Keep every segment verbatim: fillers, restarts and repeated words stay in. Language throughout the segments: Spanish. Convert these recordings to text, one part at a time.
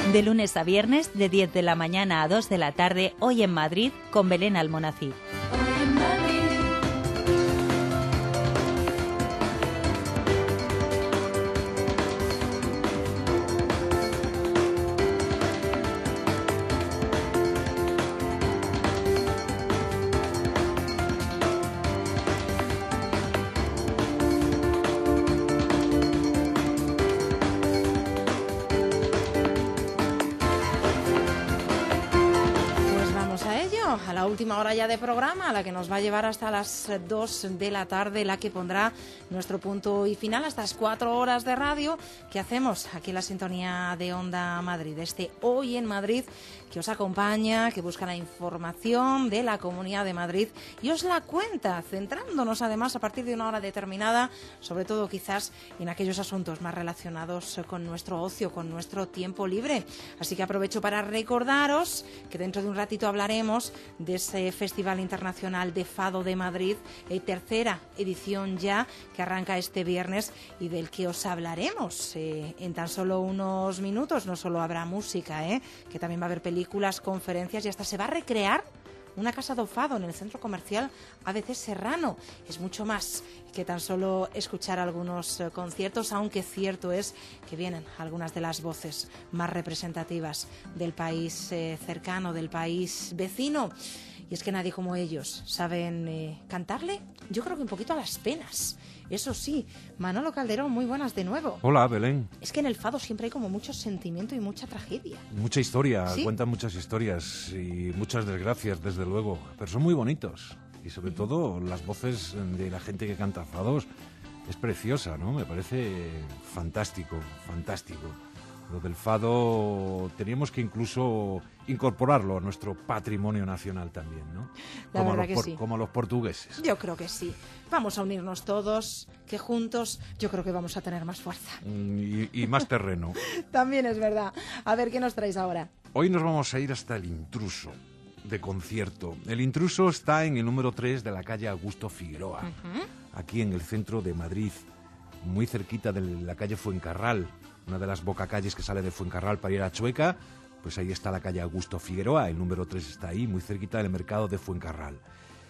De lunes a viernes, de diez de la mañana a dos de la tarde, hoy en Madrid, con Belén Almonacid. A la última hora ya de programa, la que nos va a llevar hasta las dos de la tarde, la que pondrá nuestro punto y final a estas cuatro horas de radio que hacemos aquí en la sintonía de Onda Madrid. Este Hoy en Madrid que os acompaña, que busca la información de la Comunidad de Madrid y os la cuenta, centrándonos además a partir de una hora determinada, sobre todo quizás en aquellos asuntos más relacionados con nuestro ocio, con nuestro tiempo libre. Así que aprovecho para recordaros que dentro de un ratito hablaremos de ese Festival Internacional de Fado de Madrid, eh, tercera edición ya, que arranca este viernes y del que os hablaremos eh, en tan solo unos minutos. No solo habrá música, eh, que también va a haber películas, conferencias y hasta se va a recrear una casa do fado en el centro comercial A B C Serrano. Es mucho más que tan solo escuchar algunos eh, conciertos, aunque cierto es que vienen algunas de las voces más representativas del país eh, cercano, del país vecino. Y es que nadie como ellos saben eh, cantarle, yo creo que un poquito a las penas. Eso sí, Manolo Calderón, muy buenas de nuevo. Hola, Belén. Es que en el fado siempre hay como mucho sentimiento y mucha tragedia. Mucha historia, ¿Sí? Cuentan muchas historias y muchas desgracias, desde luego, pero son muy bonitos. Y sobre todo las voces de la gente que canta fados es preciosa, ¿no? Me parece fantástico, fantástico. Lo del fado teníamos que incluso incorporarlo a nuestro patrimonio nacional también, ¿no? La como, verdad los que por, sí. como los portugueses. Yo creo que sí. Vamos a unirnos todos, que juntos yo creo que vamos a tener más fuerza. Y, y más terreno. También es verdad. A ver, ¿qué nos traéis ahora? Hoy nos vamos a ir hasta El Intruso, de concierto. El Intruso está en el número tres de la calle Augusto Figueroa, uh-huh. aquí en el centro de Madrid, muy cerquita de la calle Fuencarral, una de las bocacalles que sale de Fuencarral para ir a Chueca. Pues ahí está la calle Augusto Figueroa, el número tres está ahí, muy cerquita del mercado de Fuencarral.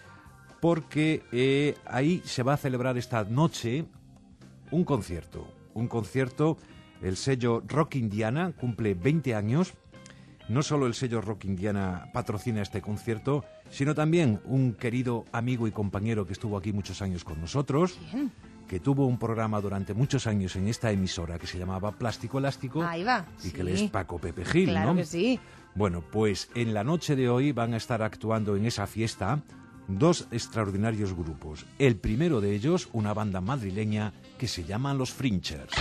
Porque eh, ahí se va a celebrar esta noche un concierto, un concierto, el sello Rock Indiana cumple veinte años. No solo el sello Rock Indiana patrocina este concierto, sino también un querido amigo y compañero que estuvo aquí muchos años con nosotros. ¿Quién? Que tuvo un programa durante muchos años en esta emisora que se llamaba Plástico Elástico. Ahí va. Y Sí. que le es Paco Pepe Gil, Claro ¿no? que sí. Bueno, pues en la noche de hoy van a estar actuando en esa fiesta dos extraordinarios grupos. El primero de ellos, una banda madrileña que se llama Los Frinchers.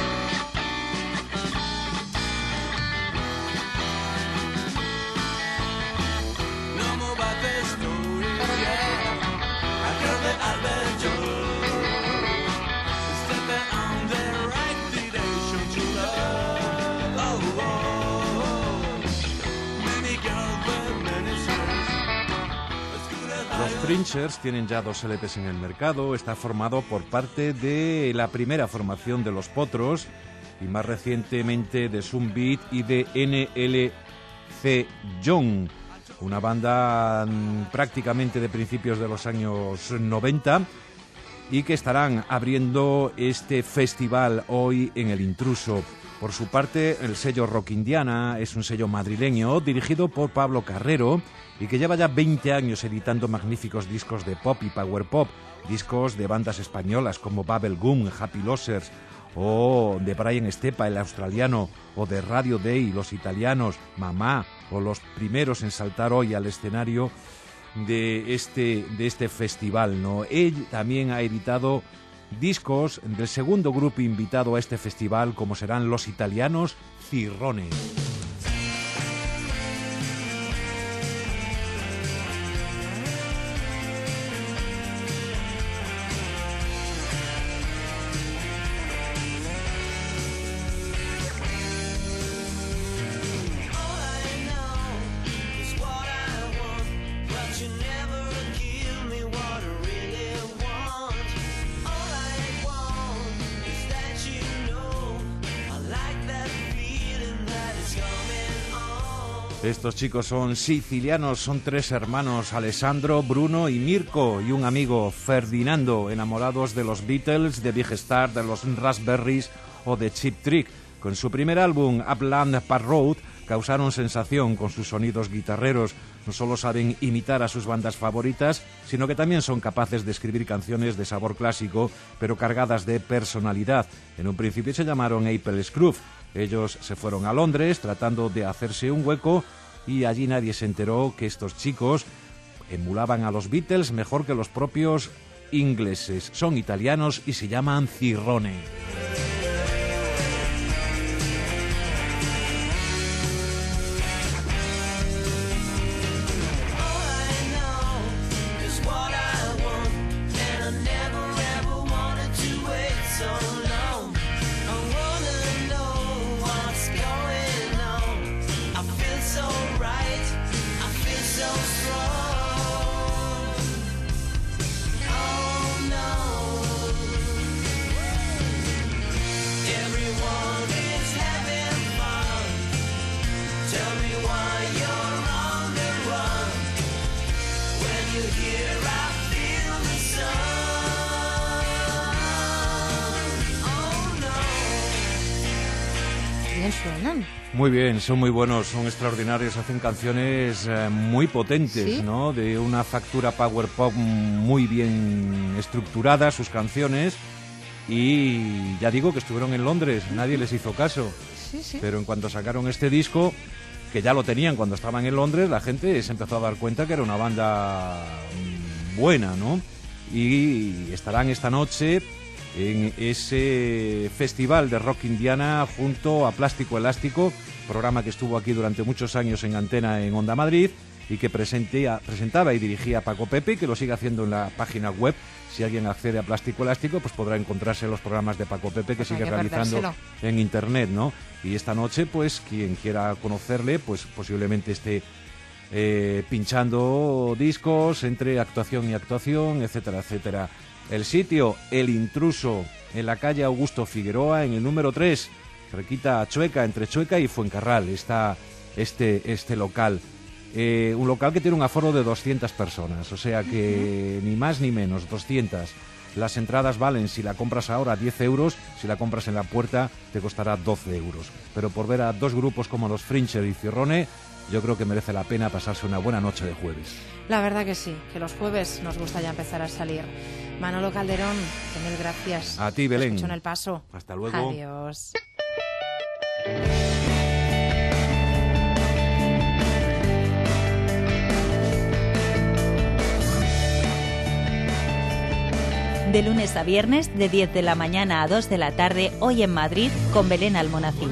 Los Frinchers tienen ya dos L Pes en el mercado, está formado por parte de la primera formación de Los Potros y más recientemente de Zumbeat y de N L C Young, una banda mm, prácticamente de principios de los años noventa y que estarán abriendo este festival hoy en El Intruso. Por su parte, el sello Rock Indiana es un sello madrileño dirigido por Pablo Carrero y que lleva ya veinte años editando magníficos discos de pop y power pop, discos de bandas españolas como Bubblegum, Happy Losers, o de Brian Estepa, el australiano, o de Radio Day, los italianos, Mamá, o los primeros en saltar hoy al escenario de este, de este festival, ¿no? Él también ha editado discos del segundo grupo invitado a este festival, como serán los italianos Cirrone. Like that feeling that is gone. Estos chicos son sicilianos, son tres hermanos, Alessandro, Bruno y Mirko, y un amigo, Ferdinando, enamorados de los Beatles, de Big Star, de los Raspberries o de Cheap Trick. Con su primer álbum, Upland Park Road, causaron sensación con sus sonidos guitarreros. No solo saben imitar a sus bandas favoritas, sino que también son capaces de escribir canciones de sabor clásico, pero cargadas de personalidad. En un principio se llamaron Apple Scrooge. Ellos se fueron a Londres tratando de hacerse un hueco y allí nadie se enteró que estos chicos emulaban a los Beatles mejor que los propios ingleses. Son italianos y se llaman Cirrone. Suenan. Muy bien, son muy buenos, son extraordinarios, hacen canciones eh, muy potentes, ¿Sí? ¿no? De una factura power pop muy bien estructurada, sus canciones, y ya digo que estuvieron en Londres, nadie les hizo caso, Sí, sí. pero en cuanto sacaron este disco, que ya lo tenían cuando estaban en Londres, la gente se empezó a dar cuenta que era una banda mm, buena, ¿no? Y estarán esta noche en ese festival de rock indiana junto a Plástico Elástico, programa que estuvo aquí durante muchos años en antena en Onda Madrid y que presenté, presentaba y dirigía Paco Pepe, y que lo sigue haciendo en la página web. Si alguien accede a Plástico Elástico, pues podrá encontrarse los programas de Paco Pepe que Pues sigue hay que realizando perdérselo. en internet, ¿no? Y esta noche, pues quien quiera conocerle, pues posiblemente esté eh, pinchando discos entre actuación y actuación, etcétera, etcétera. El sitio, El Intruso, en la calle Augusto Figueroa, en el número tres, cerquita a Chueca, entre Chueca y Fuencarral, está este, este local. Eh, un local que tiene un aforo de doscientas personas, o sea que ni más ni menos, doscientas. Las entradas valen, si la compras ahora, diez euros, si la compras en la puerta te costará doce euros. Pero por ver a dos grupos como los Frincher y Cirrone, yo creo que merece la pena pasarse una buena noche de jueves. La verdad que sí, que los jueves nos gusta ya empezar a salir. Manolo Calderón, que mil gracias. A ti, Belén. Te escucho en El Paso. Hasta luego. Adiós. De lunes a viernes, de diez de la mañana a dos de la tarde, hoy en Madrid, con Belén Almonacid.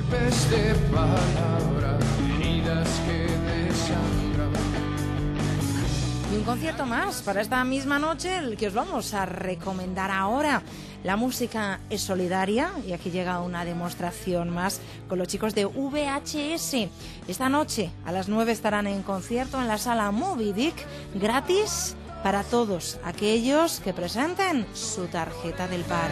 Y un concierto más para esta misma noche, el que os vamos a recomendar ahora. La música es solidaria y aquí llega una demostración más con los chicos de V H S. Esta noche a las nueve estarán en concierto en la sala Moby Dick, gratis para todos aquellos que presenten su tarjeta del paro.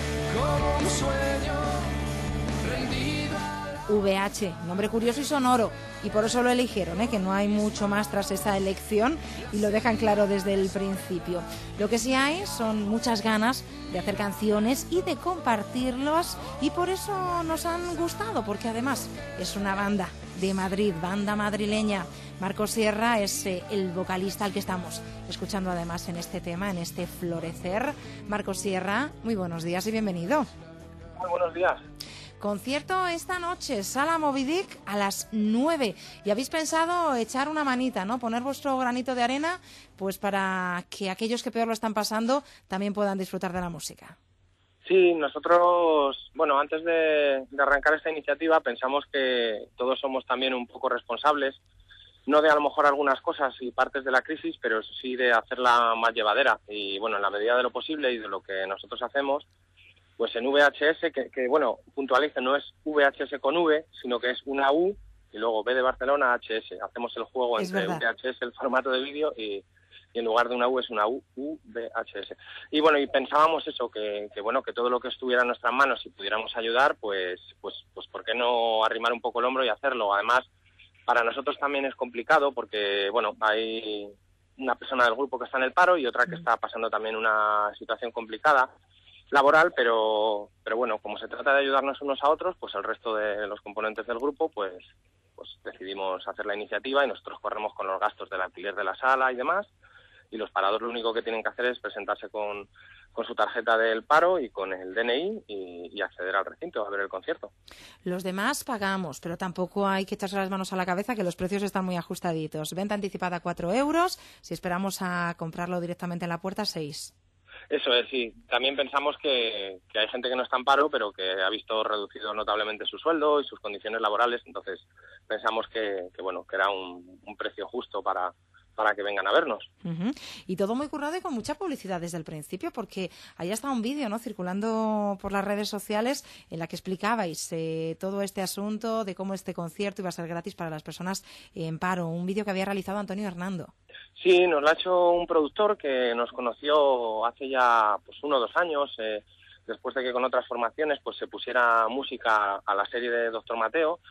V H, nombre curioso y sonoro, y por eso lo eligieron, ¿eh? Que no hay mucho más tras esa elección y lo dejan claro desde el principio. Lo que sí hay son muchas ganas de hacer canciones y de compartirlos, y por eso nos han gustado, porque además es una banda de Madrid, banda madrileña. Marcos Sierra es eh, el vocalista al que estamos escuchando además en este tema, en este Florecer. Marcos Sierra, muy buenos días y bienvenido. Muy buenos días. Concierto esta noche, Sala Moby Dick a las nueve. Y habéis pensado echar una manita, ¿no? Poner vuestro granito de arena, pues para que aquellos que peor lo están pasando también puedan disfrutar de la música. Sí, nosotros, bueno, antes de, de arrancar esta iniciativa pensamos que todos somos también un poco responsables, no de a lo mejor algunas cosas y partes de la crisis, pero sí de hacerla más llevadera. Y bueno, en la medida de lo posible y de lo que nosotros hacemos, pues en V H S, que, que bueno, puntualice, no es V H S con V, sino que es una U y luego B de Barcelona, H S. Hacemos el juego Es entre verdad. V H S, el formato de vídeo, y, y en lugar de una U es una U, U, V H S. Y bueno, y pensábamos eso, que, que bueno, que todo lo que estuviera en nuestras manos y pudiéramos ayudar, pues, pues, pues ¿por qué no arrimar un poco el hombro y hacerlo? Además, Para nosotros también es complicado porque, bueno, hay una persona del grupo que está en el paro y otra que está pasando también una situación complicada laboral, pero pero bueno, como se trata de ayudarnos unos a otros, pues el resto de los componentes del grupo, pues pues decidimos hacer la iniciativa y nosotros corremos con los gastos del alquiler de la sala y demás, y los parados lo único que tienen que hacer es presentarse con, con su tarjeta del paro y con el D N I y, y acceder al recinto a ver el concierto. Los demás pagamos, pero tampoco hay que echarse las manos a la cabeza, que los precios están muy ajustaditos. Venta anticipada cuatro euros, si esperamos a comprarlo directamente en la puerta, seis. Eso es, sí. También pensamos que, que hay gente que no está en paro, pero que ha visto reducido notablemente su sueldo y sus condiciones laborales, entonces pensamos que, que bueno, que era un, un precio justo para, para que vengan a vernos. Uh-huh. Y todo muy currado y con mucha publicidad desde el principio, porque ahí está un vídeo, ¿no?, circulando por las redes sociales en la que explicabais eh, todo este asunto de cómo este concierto iba a ser gratis para las personas en paro, un vídeo que había realizado Antonio Hernando. Sí, nos lo ha hecho un productor que nos conoció hace ya pues uno o dos años, eh, después de que con otras formaciones pues se pusiera música a la serie de Doctor Mateo,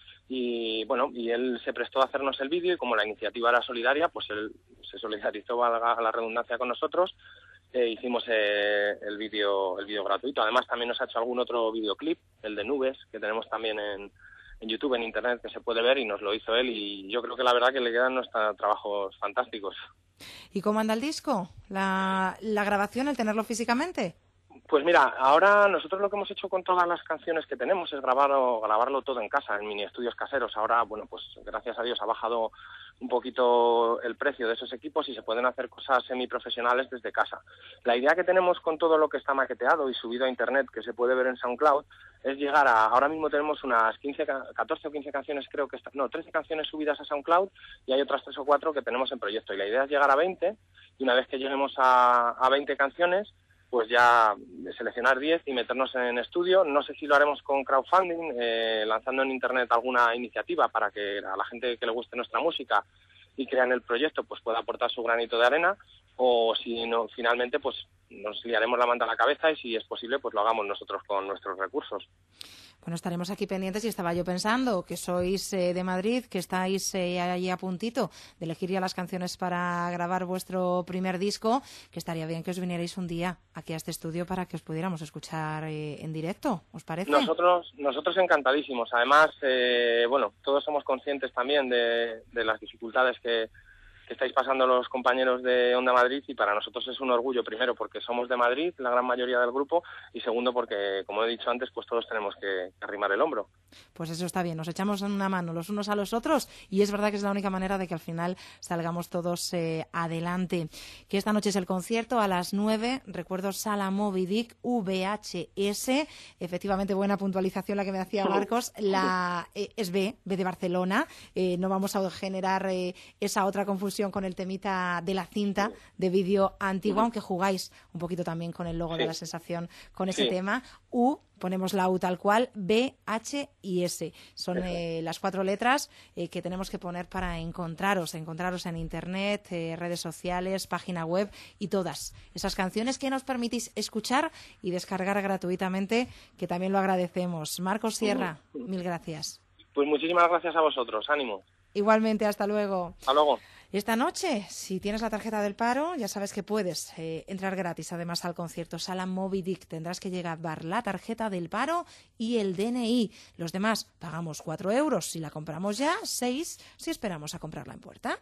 y bueno, y él se prestó a hacernos el vídeo, y como la iniciativa era solidaria, pues él se solidarizó, valga la redundancia, con nosotros, e hicimos eh, el vídeo el vídeo gratuito. Además también nos ha hecho algún otro videoclip, el de Nubes, que tenemos también en en YouTube, en Internet, que se puede ver, y nos lo hizo él, y yo creo que la verdad que le quedan nuestros trabajos fantásticos. ¿Y cómo anda el disco? ¿La, la grabación, el tenerlo físicamente? Pues mira, ahora nosotros lo que hemos hecho con todas las canciones que tenemos es grabarlo, grabarlo todo en casa, en mini estudios caseros. Ahora, bueno, pues gracias a Dios ha bajado un poquito el precio de esos equipos y se pueden hacer cosas semiprofesionales desde casa. La idea que tenemos con todo lo que está maqueteado y subido a Internet, que se puede ver en SoundCloud, es llegar a... Ahora mismo tenemos unas quince, catorce o quince canciones, creo que... Está, no, trece canciones subidas a SoundCloud, y hay otras tres o cuatro que tenemos en proyecto. Y la idea es llegar a veinte, y una vez que lleguemos a, a veinte canciones, pues ya seleccionar diez y meternos en estudio. No sé si lo haremos con crowdfunding, eh, lanzando en Internet alguna iniciativa para que a la gente que le guste nuestra música y crean el proyecto pues pueda aportar su granito de arena, o si no, finalmente pues nos liaremos la manta a la cabeza y si es posible pues lo hagamos nosotros con nuestros recursos. Bueno, estaremos aquí pendientes, y estaba yo pensando que sois eh, de Madrid, que estáis eh, ahí a puntito de elegir ya las canciones para grabar vuestro primer disco, que estaría bien que os vinierais un día aquí a este estudio para que os pudiéramos escuchar eh, en directo, ¿os parece? Nosotros nosotros encantadísimos. Además, eh, bueno, todos somos conscientes también de, de las dificultades que que estáis pasando los compañeros de Onda Madrid, y para nosotros es un orgullo, primero porque somos de Madrid, la gran mayoría del grupo, y segundo porque, como he dicho antes, pues todos tenemos que arrimar el hombro. Pues eso está bien, nos echamos una mano los unos a los otros, y es verdad que es la única manera de que al final salgamos todos eh, adelante. Que esta noche es el concierto a las nueve, recuerdo, Sala Moby Dick, V H S, efectivamente buena puntualización la que me hacía Marcos, la eh, es B, B de Barcelona, eh, no vamos a generar eh, esa otra confusión con el temita de la cinta de vídeo antigua, aunque jugáis un poquito también con el logo sí. de la sensación con ese sí. tema. U, ponemos la U tal cual, B, H y S. Son eh, las cuatro letras eh, que tenemos que poner para encontraros, encontraros en Internet, eh, redes sociales, página web y todas esas canciones que nos permitís escuchar y descargar gratuitamente, que también lo agradecemos. Marcos Sierra, mil gracias. Pues muchísimas gracias a vosotros, ánimo. Igualmente, hasta luego. Hasta luego. Esta noche, si tienes la tarjeta del paro, ya sabes que puedes eh, entrar gratis además al concierto Sala Moby Dick. Tendrás que llevar la tarjeta del paro y el D N I. Los demás pagamos cuatro euros si la compramos ya, seis si esperamos a comprarla en puerta.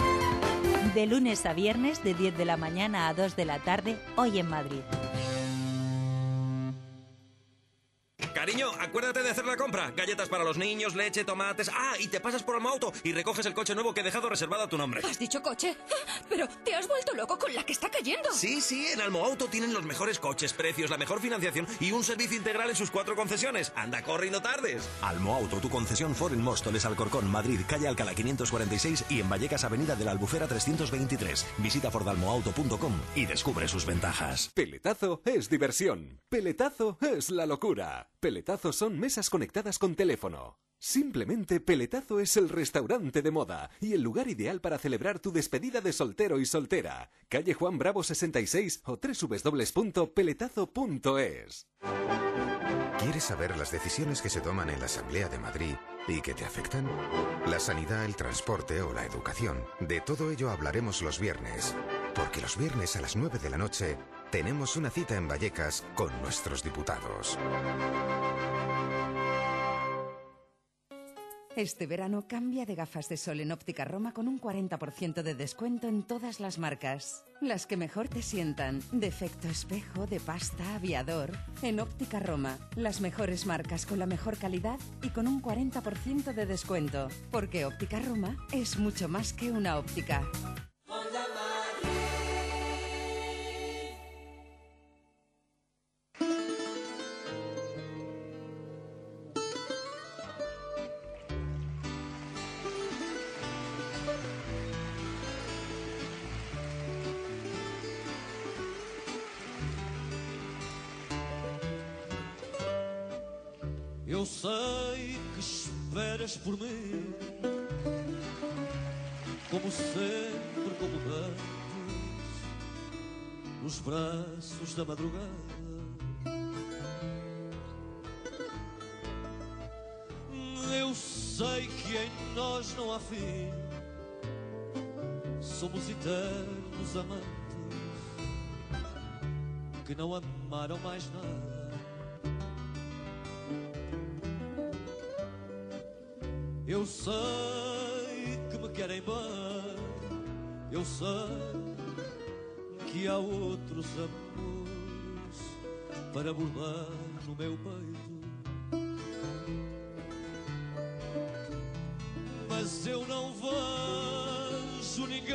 De lunes a viernes, de diez de la mañana a dos de la tarde, hoy en Madrid. Cariño, acuérdate de hacer la compra. Galletas para los niños, leche, tomates... Ah, y te pasas por Almoauto y recoges el coche nuevo que he dejado reservado a tu nombre. ¿Has dicho coche? Pero te has vuelto loco con la que está cayendo. Sí, sí, en Almoauto tienen los mejores coches, precios, la mejor financiación y un servicio integral en sus cuatro concesiones. Anda, corre y no tardes. Almoauto, tu concesión Ford en Móstoles, Alcorcón, Madrid, calle Alcalá quinientos cuarenta y seis y en Vallecas, avenida de la Albufera trescientos veintitrés. Visita ford almoauto punto com y descubre sus ventajas. Peletazo es diversión. Peletazo es la locura. Peletazo son mesas conectadas con teléfono. Simplemente Peletazo es el restaurante de moda y el lugar ideal para celebrar tu despedida de soltero y soltera. Calle Juan Bravo sesenta y seis o doble u doble u doble u punto peletazo punto es. ¿Quieres saber las decisiones que se toman en la Asamblea de Madrid ¿Y que te afectan? La sanidad, el transporte o la educación. De todo ello hablaremos los viernes. Porque los viernes a las nueve de la noche tenemos una cita en Vallecas con nuestros diputados. Este verano cambia de gafas de sol en Óptica Roma con un cuarenta por ciento de descuento en todas las marcas. Las que mejor te sientan. De efecto espejo, de pasta, aviador. En Óptica Roma. Las mejores marcas con la mejor calidad y con un cuarenta por ciento de descuento. Porque Óptica Roma es mucho más que una óptica. Eu sei que esperas por mim, como sempre, como antes, nos braços da madrugada. Eu sei que em nós não há fim, somos eternos amantes que não amaram mais nada. Eu sei que me querem bem, eu sei que há outros amores para bordar no meu peito, mas eu não vejo ninguém,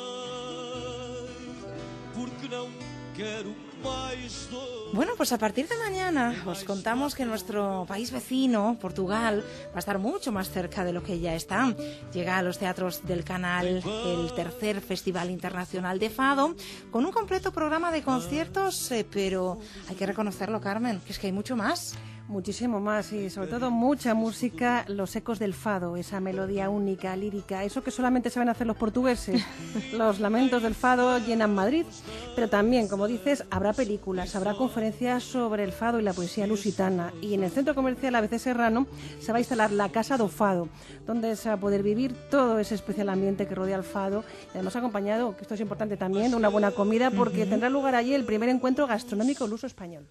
porque não quero mais dor. Bueno, pues a partir de mañana os contamos que nuestro país vecino, Portugal, va a estar mucho más cerca de lo que ya está. Llega a los teatros del Canal el tercer Festival Internacional de Fado, con un completo programa de conciertos, eh, pero hay que reconocerlo, Carmen, que es que hay mucho más. Muchísimo más y sobre todo mucha música, los ecos del fado, esa melodía única, lírica, eso que solamente saben hacer los portugueses. Los lamentos del fado llenan Madrid, pero también, como dices, habrá películas, habrá conferencias sobre el fado y la poesía lusitana, y en el centro comercial A B C Serrano se va a instalar la Casa do Fado, donde se va a poder vivir todo ese especial ambiente que rodea al fado, y además acompañado, que esto es importante también, de una buena comida, porque uh-huh. tendrá lugar allí el primer encuentro gastronómico luso-español.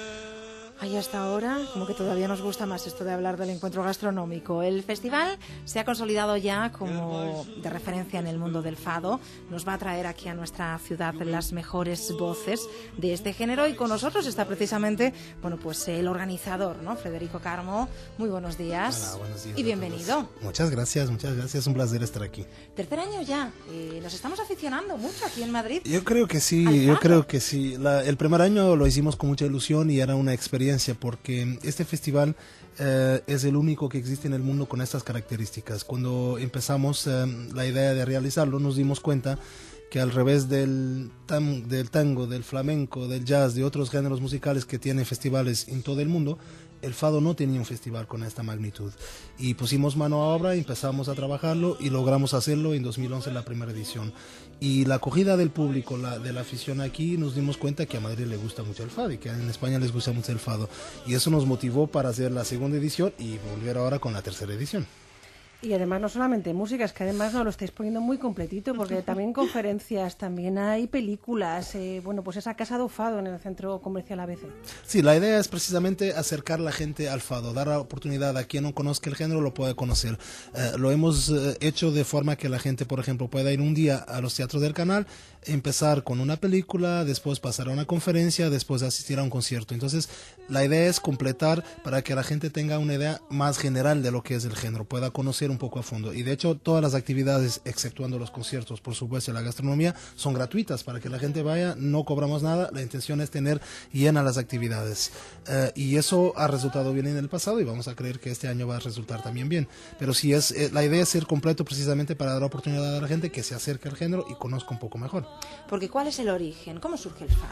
Ahí hasta ahora, como que todavía nos gusta más esto de hablar del encuentro gastronómico. El festival se ha consolidado ya como de referencia en el mundo del fado. Nos va a traer aquí a nuestra ciudad las mejores voces de este género, y con nosotros está precisamente, bueno, pues el organizador, ¿no? Federico Carmo. Muy buenos días. Hola, buenos días y bienvenido. Muchas gracias, muchas gracias. Un placer estar aquí. Tercer año ya. Eh, nos estamos aficionando mucho aquí en Madrid. Yo creo que sí, yo creo que sí. La, el primer año lo hicimos con mucha ilusión y era una experiencia, porque este festival eh, es el único que existe en el mundo con estas características. Cuando empezamos eh, la idea de realizarlo, nos dimos cuenta que al revés del, tam, del tango, del flamenco, del jazz, de otros géneros musicales que tienen festivales en todo el mundo, el fado no tenía un festival con esta magnitud. Y pusimos mano a obra, empezamos a trabajarlo y logramos hacerlo en dos mil once, la primera edición. Y la acogida del público, la, de la afición aquí, nos dimos cuenta que a Madrid le gusta mucho el fado y que en España les gusta mucho el fado. Y eso nos motivó para hacer la segunda edición y volver ahora con la tercera edición. Y además no solamente música, es que además nos lo estáis poniendo muy completito, porque también conferencias, también hay películas, eh, bueno, pues esa Casa do Fado en el Centro Comercial A B C. Sí, la idea es precisamente acercar la gente al fado, dar la oportunidad a quien no conozca el género, lo pueda conocer. Eh, lo hemos eh, hecho de forma que la gente, por ejemplo, pueda ir un día a los teatros del Canal, empezar con una película, después pasar a una conferencia, después asistir a un concierto. Entonces, la idea es completar para que la gente tenga una idea más general de lo que es el género, pueda conocer un poco a fondo. Y de hecho, todas las actividades, exceptuando los conciertos, por supuesto, y la gastronomía, son gratuitas para que la gente vaya, no cobramos nada. La intención es tener llenas las actividades. Eh, y eso ha resultado bien en el pasado y vamos a creer que este año va a resultar también bien. Pero sí, es, eh, la idea es ser completo precisamente para dar oportunidad a la gente que se acerque al género y conozca un poco mejor. Porque ¿cuál es el origen? ¿Cómo surge el fado?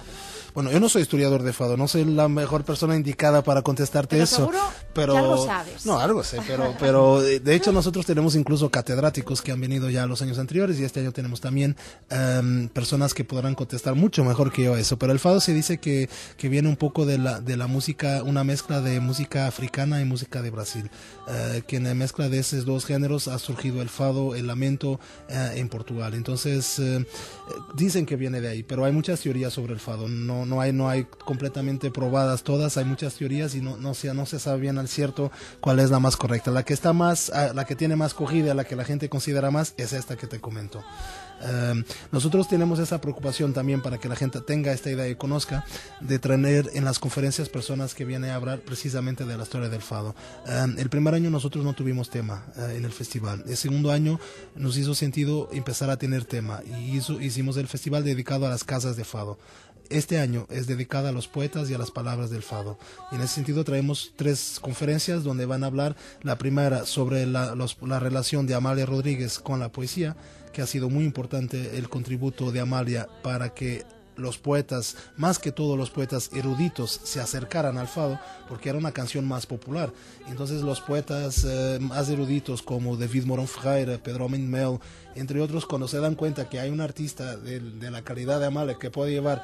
Bueno, yo no soy historiador de fado, no soy la mejor persona indicada para contestarte pero eso. Seguro pero que algo sabes. No, algo sé, pero, pero de hecho nosotros tenemos incluso catedráticos que han venido ya los años anteriores y este año tenemos también um, personas que podrán contestar mucho mejor que yo eso. Pero el fado se dice que, que viene un poco de la, de la música, una mezcla de música africana y música de Brasil, uh, que en la mezcla de esos dos géneros ha surgido el fado, el lamento uh, en Portugal. Entonces uh, dicen que viene de ahí, pero hay muchas teorías sobre el fado. No, no hay, no hay completamente probadas todas, hay muchas teorías y no, no se, no se sabe bien al cierto cuál es la más correcta. La que está más, la que tiene más cogida, la que la gente considera más, es esta que te comento. Um, nosotros tenemos esa preocupación también para que la gente tenga esta idea y conozca, de traer en las conferencias personas que vienen a hablar precisamente de la historia del fado. Um, el primer año nosotros no tuvimos tema uh, en el festival. El segundo año nos hizo sentido empezar a tener tema y hizo, hicimos el festival dedicado a las casas de fado. Este año es dedicada a los poetas y a las palabras del fado. Y en ese sentido traemos tres conferencias donde van a hablar, la primera sobre la, los, la relación de Amalia Rodríguez con la poesía, que ha sido muy importante el contributo de Amalia para que los poetas, más que todos los poetas eruditos, se acercaran al fado, porque era una canción más popular. Entonces los poetas eh, más eruditos como David Morón Ferreira, Pedro Mel, entre otros, cuando se dan cuenta que hay un artista de, de la calidad de Amalia que puede llevar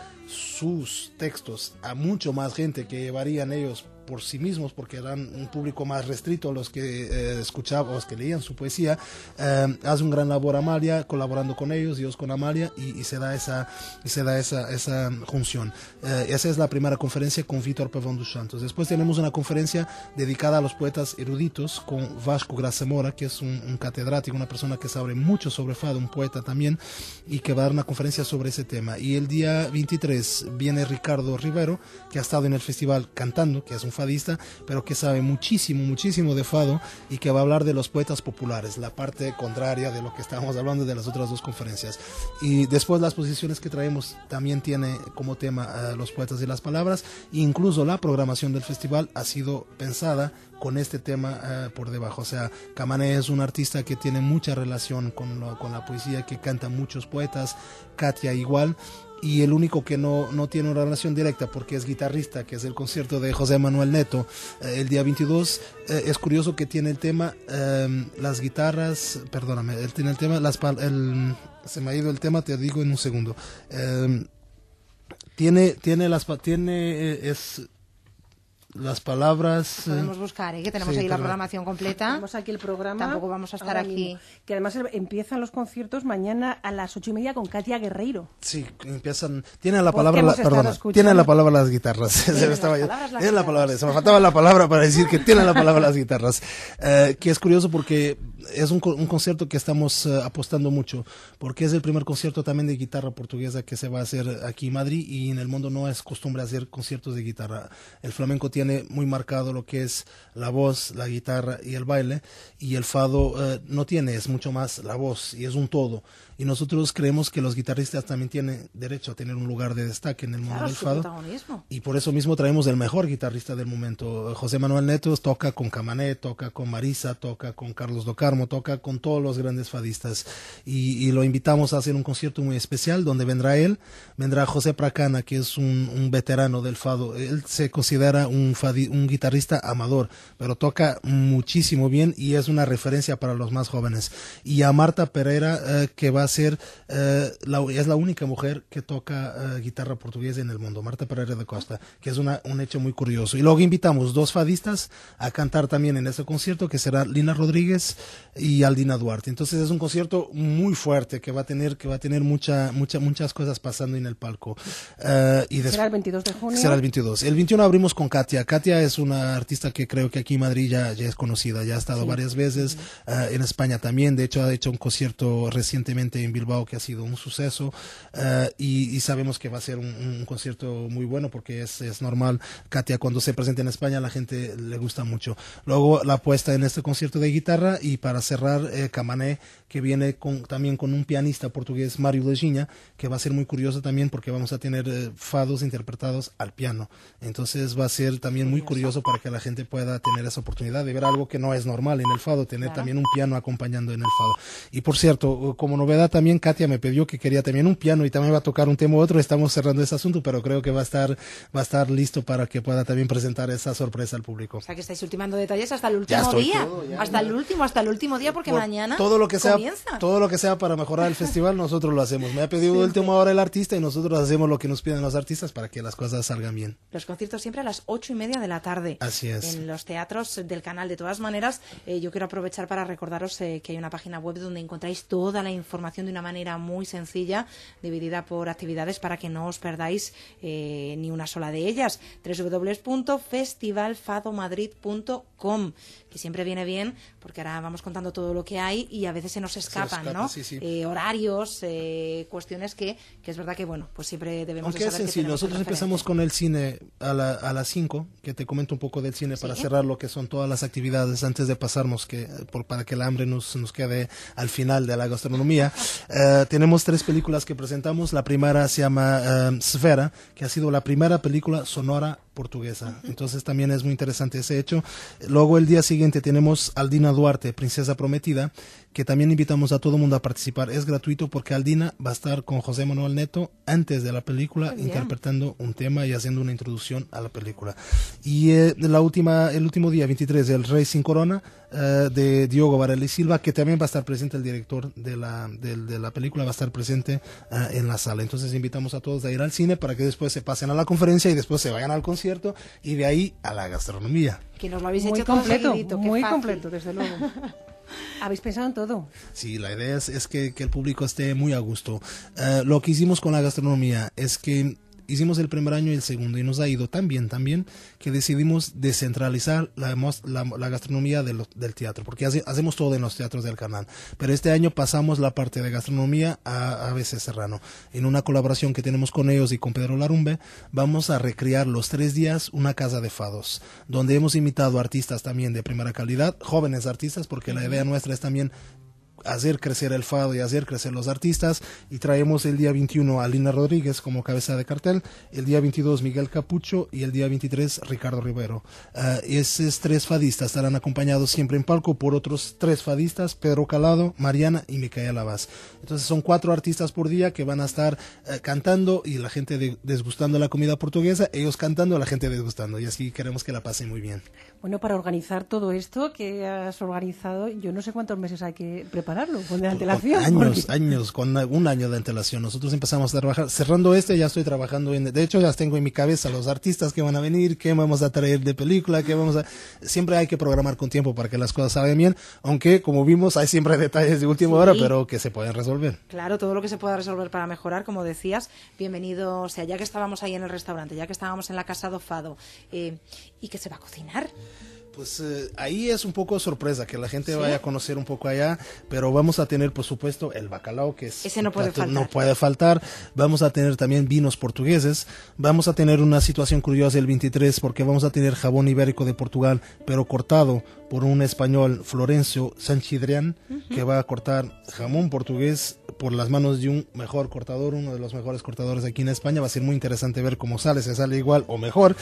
sus textos a mucho más gente que llevarían ellos por sí mismos, porque eran un público más restrito los que eh, escuchaban, los que leían su poesía, eh, hace un gran labor Amalia, colaborando con ellos, ellos con Amalia, y, y se da esa y se da esa, esa junción. Eh, esa es la primera conferencia con Vítor Pavón dos Santos. Después tenemos una conferencia dedicada a los poetas eruditos con Vasco Graça-Moura, que es un, un catedrático, una persona que sabe mucho sobre fado, un poeta también, y que va a dar una conferencia sobre ese tema. Y el día veintitrés viene Ricardo Rivero, que ha estado en el festival cantando, que es un fadista, pero que sabe muchísimo, muchísimo de fado y que va a hablar de los poetas populares, la parte contraria de lo que estábamos hablando de las otras dos conferencias. Y después las posiciones que traemos también tiene como tema uh, los poetas y las palabras, e incluso la programación del festival ha sido pensada con este tema uh, por debajo. O sea, Camané es un artista que tiene mucha relación con, lo, con la poesía, que canta muchos poetas, Katia igual, y el único que no, no tiene una relación directa porque es guitarrista, que es el concierto de José Manuel Neto eh, el día veintidós. Eh, es curioso que tiene el tema eh, las guitarras, perdóname, él tiene el tema, las, el, se me ha ido el tema, te digo en un segundo. Eh, tiene, tiene las, tiene, eh, es... las palabras... Podemos buscar, ¿eh? Que tenemos sí, ahí la programación completa. Tenemos aquí el programa. Tampoco vamos a estar aquí. Mismo. Que además empiezan los conciertos mañana a las ocho y media con Katia Guerreiro. Sí, empiezan... Tienen la palabra... La, perdona, tienen la palabra las guitarras. Tienen las estaba, palabras, las tienen la palabra, se me faltaba la palabra para decir que tienen la palabra las guitarras. Eh, que es curioso porque es un, un concierto que estamos uh, apostando mucho, porque es el primer concierto también de guitarra portuguesa que se va a hacer aquí en Madrid, y en el mundo no es costumbre hacer conciertos de guitarra. El flamenco tiene muy marcado lo que es la voz, la guitarra y el baile, y el fado uh, no tiene, es mucho más la voz y es un todo. Y nosotros creemos que los guitarristas también tienen derecho a tener un lugar de destaque en el mundo claro, del fado. Protagonismo. Y por eso mismo traemos el mejor guitarrista del momento. José Manuel Neto toca con Camané, toca con Marisa, toca con Carlos do Carmo, toca con todos los grandes fadistas. Y, y lo invitamos a hacer un concierto muy especial donde vendrá él, vendrá José Pracana, que es un, un veterano del fado. Él se considera un, fadi, un guitarrista amador, pero toca muchísimo bien y es una referencia para los más jóvenes. Y a Marta Pereira, eh, que va a ser, eh, la, es la única mujer que toca eh, guitarra portuguesa en el mundo, Marta Pereira de Costa, que es una, un hecho muy curioso. Y luego invitamos dos fadistas a cantar también en ese concierto, que será Lina Rodríguez y Aldina Duarte. Entonces es un concierto muy fuerte que va a tener, que va a tener mucha, mucha, muchas cosas pasando en el palco. Uh, y será el veintidós de junio. Será el veintidós. El veintiuno abrimos con Katia. Katia es una artista que creo que aquí en Madrid ya, ya es conocida, ya ha estado sí. varias veces, uh, en España también. De hecho ha hecho un concierto recientemente en Bilbao que ha sido un suceso, uh, y, y sabemos que va a ser un, un concierto muy bueno porque es, es normal. Katia cuando se presenta en España la gente le gusta mucho. Luego la puesta en este concierto de guitarra, y para cerrar, eh, Camané, que viene con, también con un pianista portugués, Mário Leginha, que va a ser muy curioso también porque vamos a tener eh, fados interpretados al piano. Entonces va a ser también muy curioso para que la gente pueda tener esa oportunidad de ver algo que no es normal en el fado, tener claro. también un piano acompañando en el fado. Y por cierto, como novedad también, Katia me pidió que quería también un piano y también va a tocar un tema u otro. Estamos cerrando ese asunto, pero creo que va a estar, va a estar listo para que pueda también presentar esa sorpresa al público. O sea que estáis ultimando detalles hasta el último día, todo, ya, hasta ya. el último, hasta el último día, porque por mañana todo lo que sea, comienza. Todo lo que sea para mejorar el festival, nosotros lo hacemos. Me ha pedido sí, última hora el artista y nosotros hacemos lo que nos piden los artistas para que las cosas salgan bien. Los conciertos siempre a las ocho y media de la tarde. Así es. En los teatros del canal. De todas maneras, eh, yo quiero aprovechar para recordaros eh, que hay una página web donde encontráis toda la información de una manera muy sencilla, dividida por actividades para que no os perdáis eh, ni una sola de ellas. doble u doble u doble u punto festival fado madrid punto com, que siempre viene bien porque ahora vamos contando todo lo que hay y a veces se nos escapan, se escapa, ¿no? Sí, sí. Eh, horarios, eh, cuestiones que, que es verdad que, bueno, pues siempre debemos Aunque de saber es sencillo, que nosotros empezamos con el cine a, la, a las cinco, que te comento un poco del cine ¿Sí? para cerrar lo que son todas las actividades antes de pasarnos, que por, para que el hambre nos, nos quede al final de la gastronomía. uh, tenemos tres películas que presentamos. La primera se llama uh, Sfera, que ha sido la primera película sonora portuguesa. Entonces también es muy interesante ese hecho. Luego el día siguiente tenemos Aldina Duarte, Princesa Prometida, que también invitamos a todo el mundo a participar. Es gratuito porque Aldina va a estar con José Manuel Neto antes de la película interpretando un tema y haciendo una introducción a la película. Y eh, la última, el último día, veintitrés, El Rey sin Corona, uh, de Diogo Varela y Silva, que también va a estar presente el director de la, de, de la película, va a estar presente uh, en la sala. Entonces invitamos a todos a ir al cine para que después se pasen a la conferencia y después se vayan al concierto y de ahí a la gastronomía. Que nos lo habéis muy hecho completo, seguidito, muy fácil. completo, desde luego. Habéis pensado en todo. Sí, la idea es, es que, que el público esté muy a gusto. Uh, lo que hicimos con la gastronomía es que hicimos el primer año y el segundo y nos ha ido tan bien, tan bien que decidimos descentralizar la, la, la gastronomía de lo, del teatro, porque hace, hacemos todo en los teatros del canal, pero este año pasamos la parte de gastronomía a A B C Serrano. En una colaboración que tenemos con ellos y con Pedro Larumbe, vamos a recrear los tres días una casa de fados, donde hemos invitado artistas también de primera calidad, jóvenes artistas, porque la idea nuestra es también hacer crecer el fado y hacer crecer los artistas, y traemos el día veintiuno a Lina Rodríguez como cabeza de cartel, el día veintidós Miguel Capucho y el día veintitrés Ricardo Rivero. Uh, esos tres fadistas estarán acompañados siempre en palco por otros tres fadistas, Pedro Calado, Mariana y Micaela Vaz. Entonces son cuatro artistas por día que van a estar uh, cantando y la gente de, desgustando la comida portuguesa, ellos cantando, la gente desgustando, y así queremos que la pasen muy bien. Bueno, para organizar todo esto que has organizado, yo no sé cuántos meses hay que prepararlo, con de antelación. Años, porque... años, con un año de antelación. Nosotros empezamos a trabajar, cerrando este ya estoy trabajando en, de hecho ya tengo en mi cabeza los artistas que van a venir, qué vamos a traer de película, qué vamos a... Siempre hay que programar con tiempo para que las cosas salgan bien, aunque como vimos hay siempre detalles de última sí. hora, pero que se pueden resolver. Claro, todo lo que se pueda resolver para mejorar, como decías, bienvenido, o sea, ya que estábamos ahí en el restaurante, ya que estábamos en la Casa do Fado, eh, ¿y qué se va a cocinar? Pues eh, ahí es un poco sorpresa que la gente ¿Sí? vaya a conocer un poco allá, pero vamos a tener, por supuesto, el bacalao, que es ese no puede faltar. No puede faltar. Vamos a tener también vinos portugueses. Vamos a tener una situación curiosa el veintitrés, porque vamos a tener jabón ibérico de Portugal, pero cortado por un español, Florencio Sanchidrián, uh-huh. que va a cortar jamón portugués por las manos de un mejor cortador, uno de los mejores cortadores aquí en España. Va a ser muy interesante ver cómo sale, se sale igual o mejor.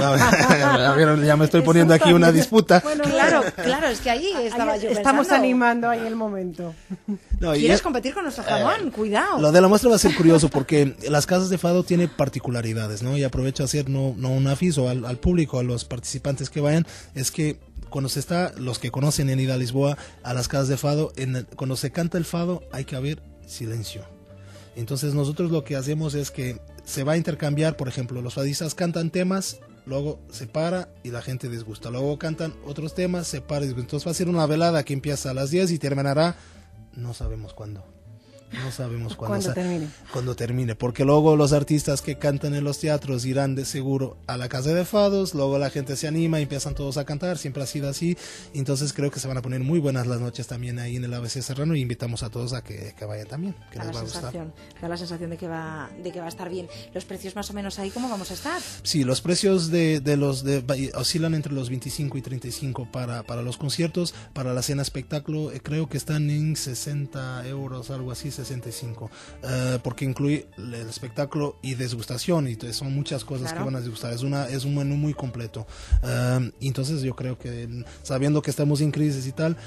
A ver, ya me estoy poniendo aquí una disputa. Bueno, claro, claro, es que ahí estaba ahí yo estamos pensando. animando ahí el momento. No, ¿Quieres y, competir con nuestro jamón? Eh, Cuidado. Lo de la muestra va a ser curioso porque las casas de fado tienen particularidades, ¿no? Y aprovecho a hacer no, no un aviso al, al público, a los participantes que vayan, es que cuando se está, los que conocen en Ida a Lisboa, a las casas de fado, en el, cuando se canta el fado hay que haber silencio. Entonces nosotros lo que hacemos es que se va a intercambiar, por ejemplo, los fadistas cantan temas, luego se para y la gente disgusta, luego cantan otros temas, se para y disgusta. Entonces va a ser una velada que empieza a las diez y terminará no sabemos cuándo. No sabemos cuándo, cuando sa- termine. cuando termine, porque luego los artistas que cantan en los teatros irán de seguro a la casa de fados, luego la gente se anima y empiezan todos a cantar, siempre ha sido así, entonces creo que se van a poner muy buenas las noches también ahí en el A B C Serrano y invitamos a todos a que, que vayan también, que Da les la va a gustar. sensación, da la sensación de que va, de que va a estar bien. Los precios más o menos ahí, ¿cómo vamos a estar? Sí, los precios de, de los de, oscilan entre los veinticinco y treinta y cinco para, para los conciertos, para la cena espectáculo eh, creo que están en sesenta euros, algo así, sesenta y cinco, uh, porque incluye el espectáculo y desgustación, y entonces son muchas cosas Claro. que van a degustar, es, una, es un menú muy completo. Uh, entonces yo creo que sabiendo que estamos en crisis y tal,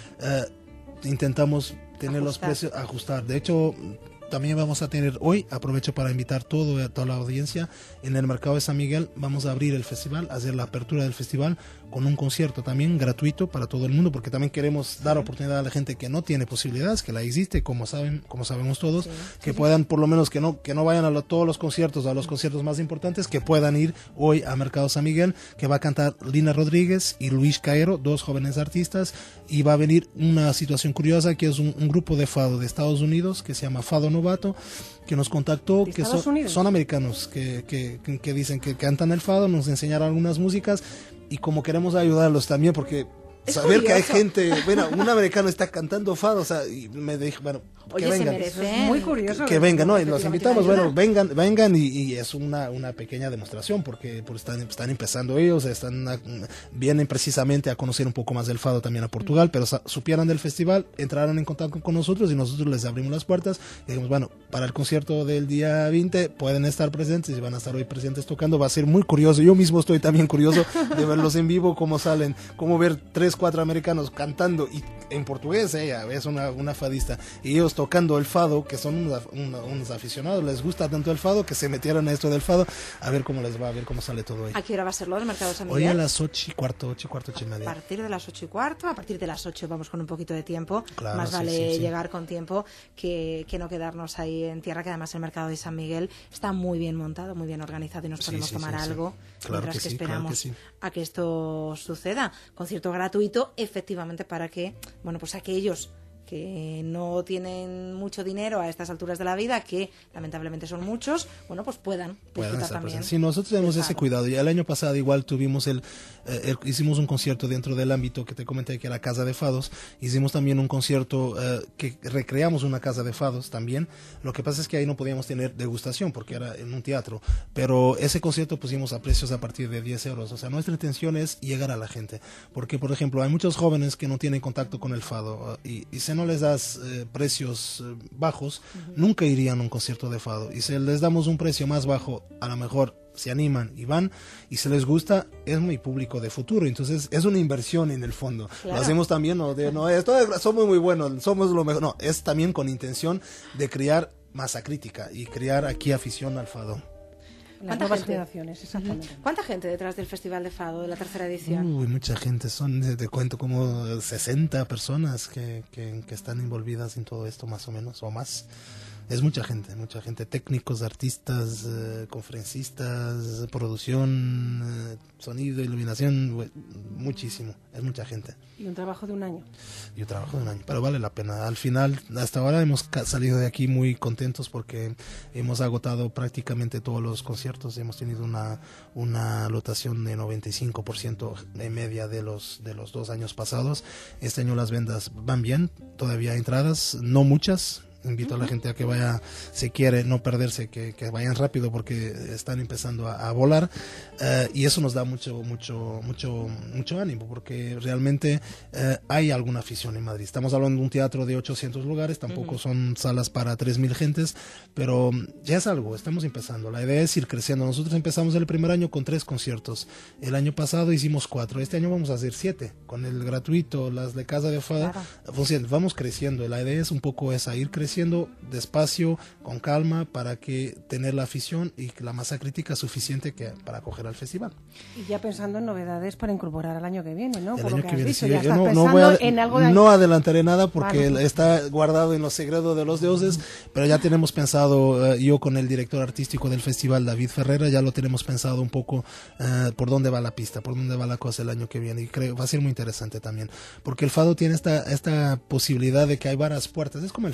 uh, intentamos tener los Ajustar. precios, ajustar. De hecho, también vamos a tener hoy, aprovecho para invitar todo, a toda la audiencia, en el Mercado de San Miguel vamos a abrir el festival, hacer la apertura del festival con un concierto también gratuito para todo el mundo, porque también queremos dar oportunidad a la gente que no tiene posibilidades, que la existe, como saben, como sabemos todos, Sí, que sí, puedan por lo menos que no que no vayan a lo- todos los conciertos, a los conciertos más importantes, que puedan ir hoy a Mercado San Miguel, que va a cantar Lina Rodríguez y Luis Caero, dos jóvenes artistas, y va a venir una situación curiosa que es un, un grupo de fado de Estados Unidos que se llama Fado Novato, que nos contactó, ¿De que Estados son, Unidos? son americanos, que, que, que- que dicen que cantan el fado, nos enseñaron algunas músicas, y como queremos ayudarlos también, porque Es saber que hay curioso. gente, bueno, un americano está cantando fado, o sea, y me dijo, bueno, que Oye, se vengan. merecen. Es muy curioso. Que vengan, ¿no? Y los Efectivamente, invitamos, ayuda. bueno, vengan, vengan y, y es una, una pequeña demostración porque pues, están, están empezando ellos, están a- vienen precisamente a conocer un poco más del fado también a Portugal, pero sa- supieran del festival, entraron en contacto con nosotros y nosotros les abrimos las puertas y dijimos, bueno, para el concierto del día veinte pueden estar presentes y van a estar hoy presentes tocando, va a ser muy curioso, yo mismo estoy también curioso de verlos en vivo, cómo salen, cómo ver tres, cuatro americanos cantando y en portugués, ella es una, una fadista, y ellos tocando el fado, que son unos, unos, unos aficionados, les gusta tanto el fado que se metieron a esto del fado, a ver cómo les va, a ver cómo sale todo hoy. ¿A qué hora va a ser lo del Mercado de San Hoy Miguel? a las ocho y cuarto, ocho y cuarto, ocho y A media. partir de las ocho y cuarto, a partir de las ocho vamos con un poquito de tiempo. Claro, Más sí, vale sí, sí. llegar con tiempo que, que no quedarnos ahí en tierra, que además el Mercado de San Miguel está muy bien montado, muy bien organizado y nos Sí, podemos sí, tomar sí, sí. algo Claro mientras que que, sí, claro esperamos que sí. a que esto suceda. Concierto gratuito, efectivamente, para que, bueno, pues aquellos que no tienen mucho dinero a estas alturas de la vida, que lamentablemente son muchos, bueno, pues puedan Puedan disfrutar estar también. presentes. Sí, nosotros tenemos del ese fado. cuidado. Y el año pasado igual tuvimos el, eh, el- hicimos un concierto dentro del ámbito que te comenté que era Casa de Fados. Hicimos también un concierto eh, que recreamos una Casa de Fados también. Lo que pasa es que ahí no podíamos tener degustación porque era en un teatro. Pero ese concierto pusimos a precios a partir de diez euros. O sea, nuestra intención es llegar a la gente. Porque, por ejemplo, hay muchos jóvenes que no tienen contacto con el fado eh, y, y si no les das eh, precios eh, bajos, nunca irían a un concierto de fado. Y si les damos un precio más bajo, a lo mejor se animan y van, y si les gusta, es muy público de futuro. Entonces, es una inversión en el fondo. Claro. Lo hacemos también, no, de, no esto es- somos muy buenos, somos lo mejor. No, es también con intención de crear masa crítica y crear aquí afición al fado. Las ¿Cuánta nuevas gente? generaciones, exactamente. ¿Cuánta gente detrás del Festival de Fado de la tercera edición? Uy, mucha gente, son, eh, te cuento, como sesenta personas que, que, que están envolvidas en todo esto, más o menos, o más. Es mucha gente, mucha gente, técnicos, artistas, eh, conferencistas, producción, eh, sonido, iluminación, bu- muchísimo, es mucha gente. Y un trabajo de un año. Yo trabajo de un año, pero vale la pena. Al final, hasta ahora hemos ca- salido de aquí muy contentos porque hemos agotado prácticamente todos los conciertos. Hemos tenido una, una lotación de noventa y cinco por ciento de media de los, de los dos años pasados. Este año las ventas van bien, todavía hay entradas, no muchas. Invito a la gente a que vaya, si quiere no perderse, que, que vayan rápido porque están empezando a, a volar, eh, y eso nos da mucho mucho mucho mucho ánimo porque realmente eh, hay alguna afición en Madrid. Estamos hablando de un teatro de ochocientos lugares, tampoco Ujú. son salas para tres mil gentes, pero ya es algo, estamos empezando. La idea es ir creciendo. Nosotros empezamos el primer año con tres conciertos, el año pasado hicimos cuatro, este año vamos a hacer siete, con el gratuito, las de Casa de Fada, funciona, vamos creciendo. La idea es un poco esa, ir creciendo despacio, con calma, para que tener la afición y la masa crítica suficiente que para acoger al festival. Y ya pensando en novedades para incorporar al año que viene, ¿no? El Por lo año que que has viene, dicho, sí, ya yo estás no, no pensando voy a- en algo de... no adelantaré nada porque Vale. está guardado en los secretos de los dioses, pero ya tenemos pensado, eh, yo con el director artístico del festival, David Ferrera, ya lo tenemos pensado un poco eh, por dónde va la pista, por dónde va la cosa el año que viene, y creo va a ser muy interesante también, porque el fado tiene esta, esta posibilidad de que hay varias puertas, es como el flamenco,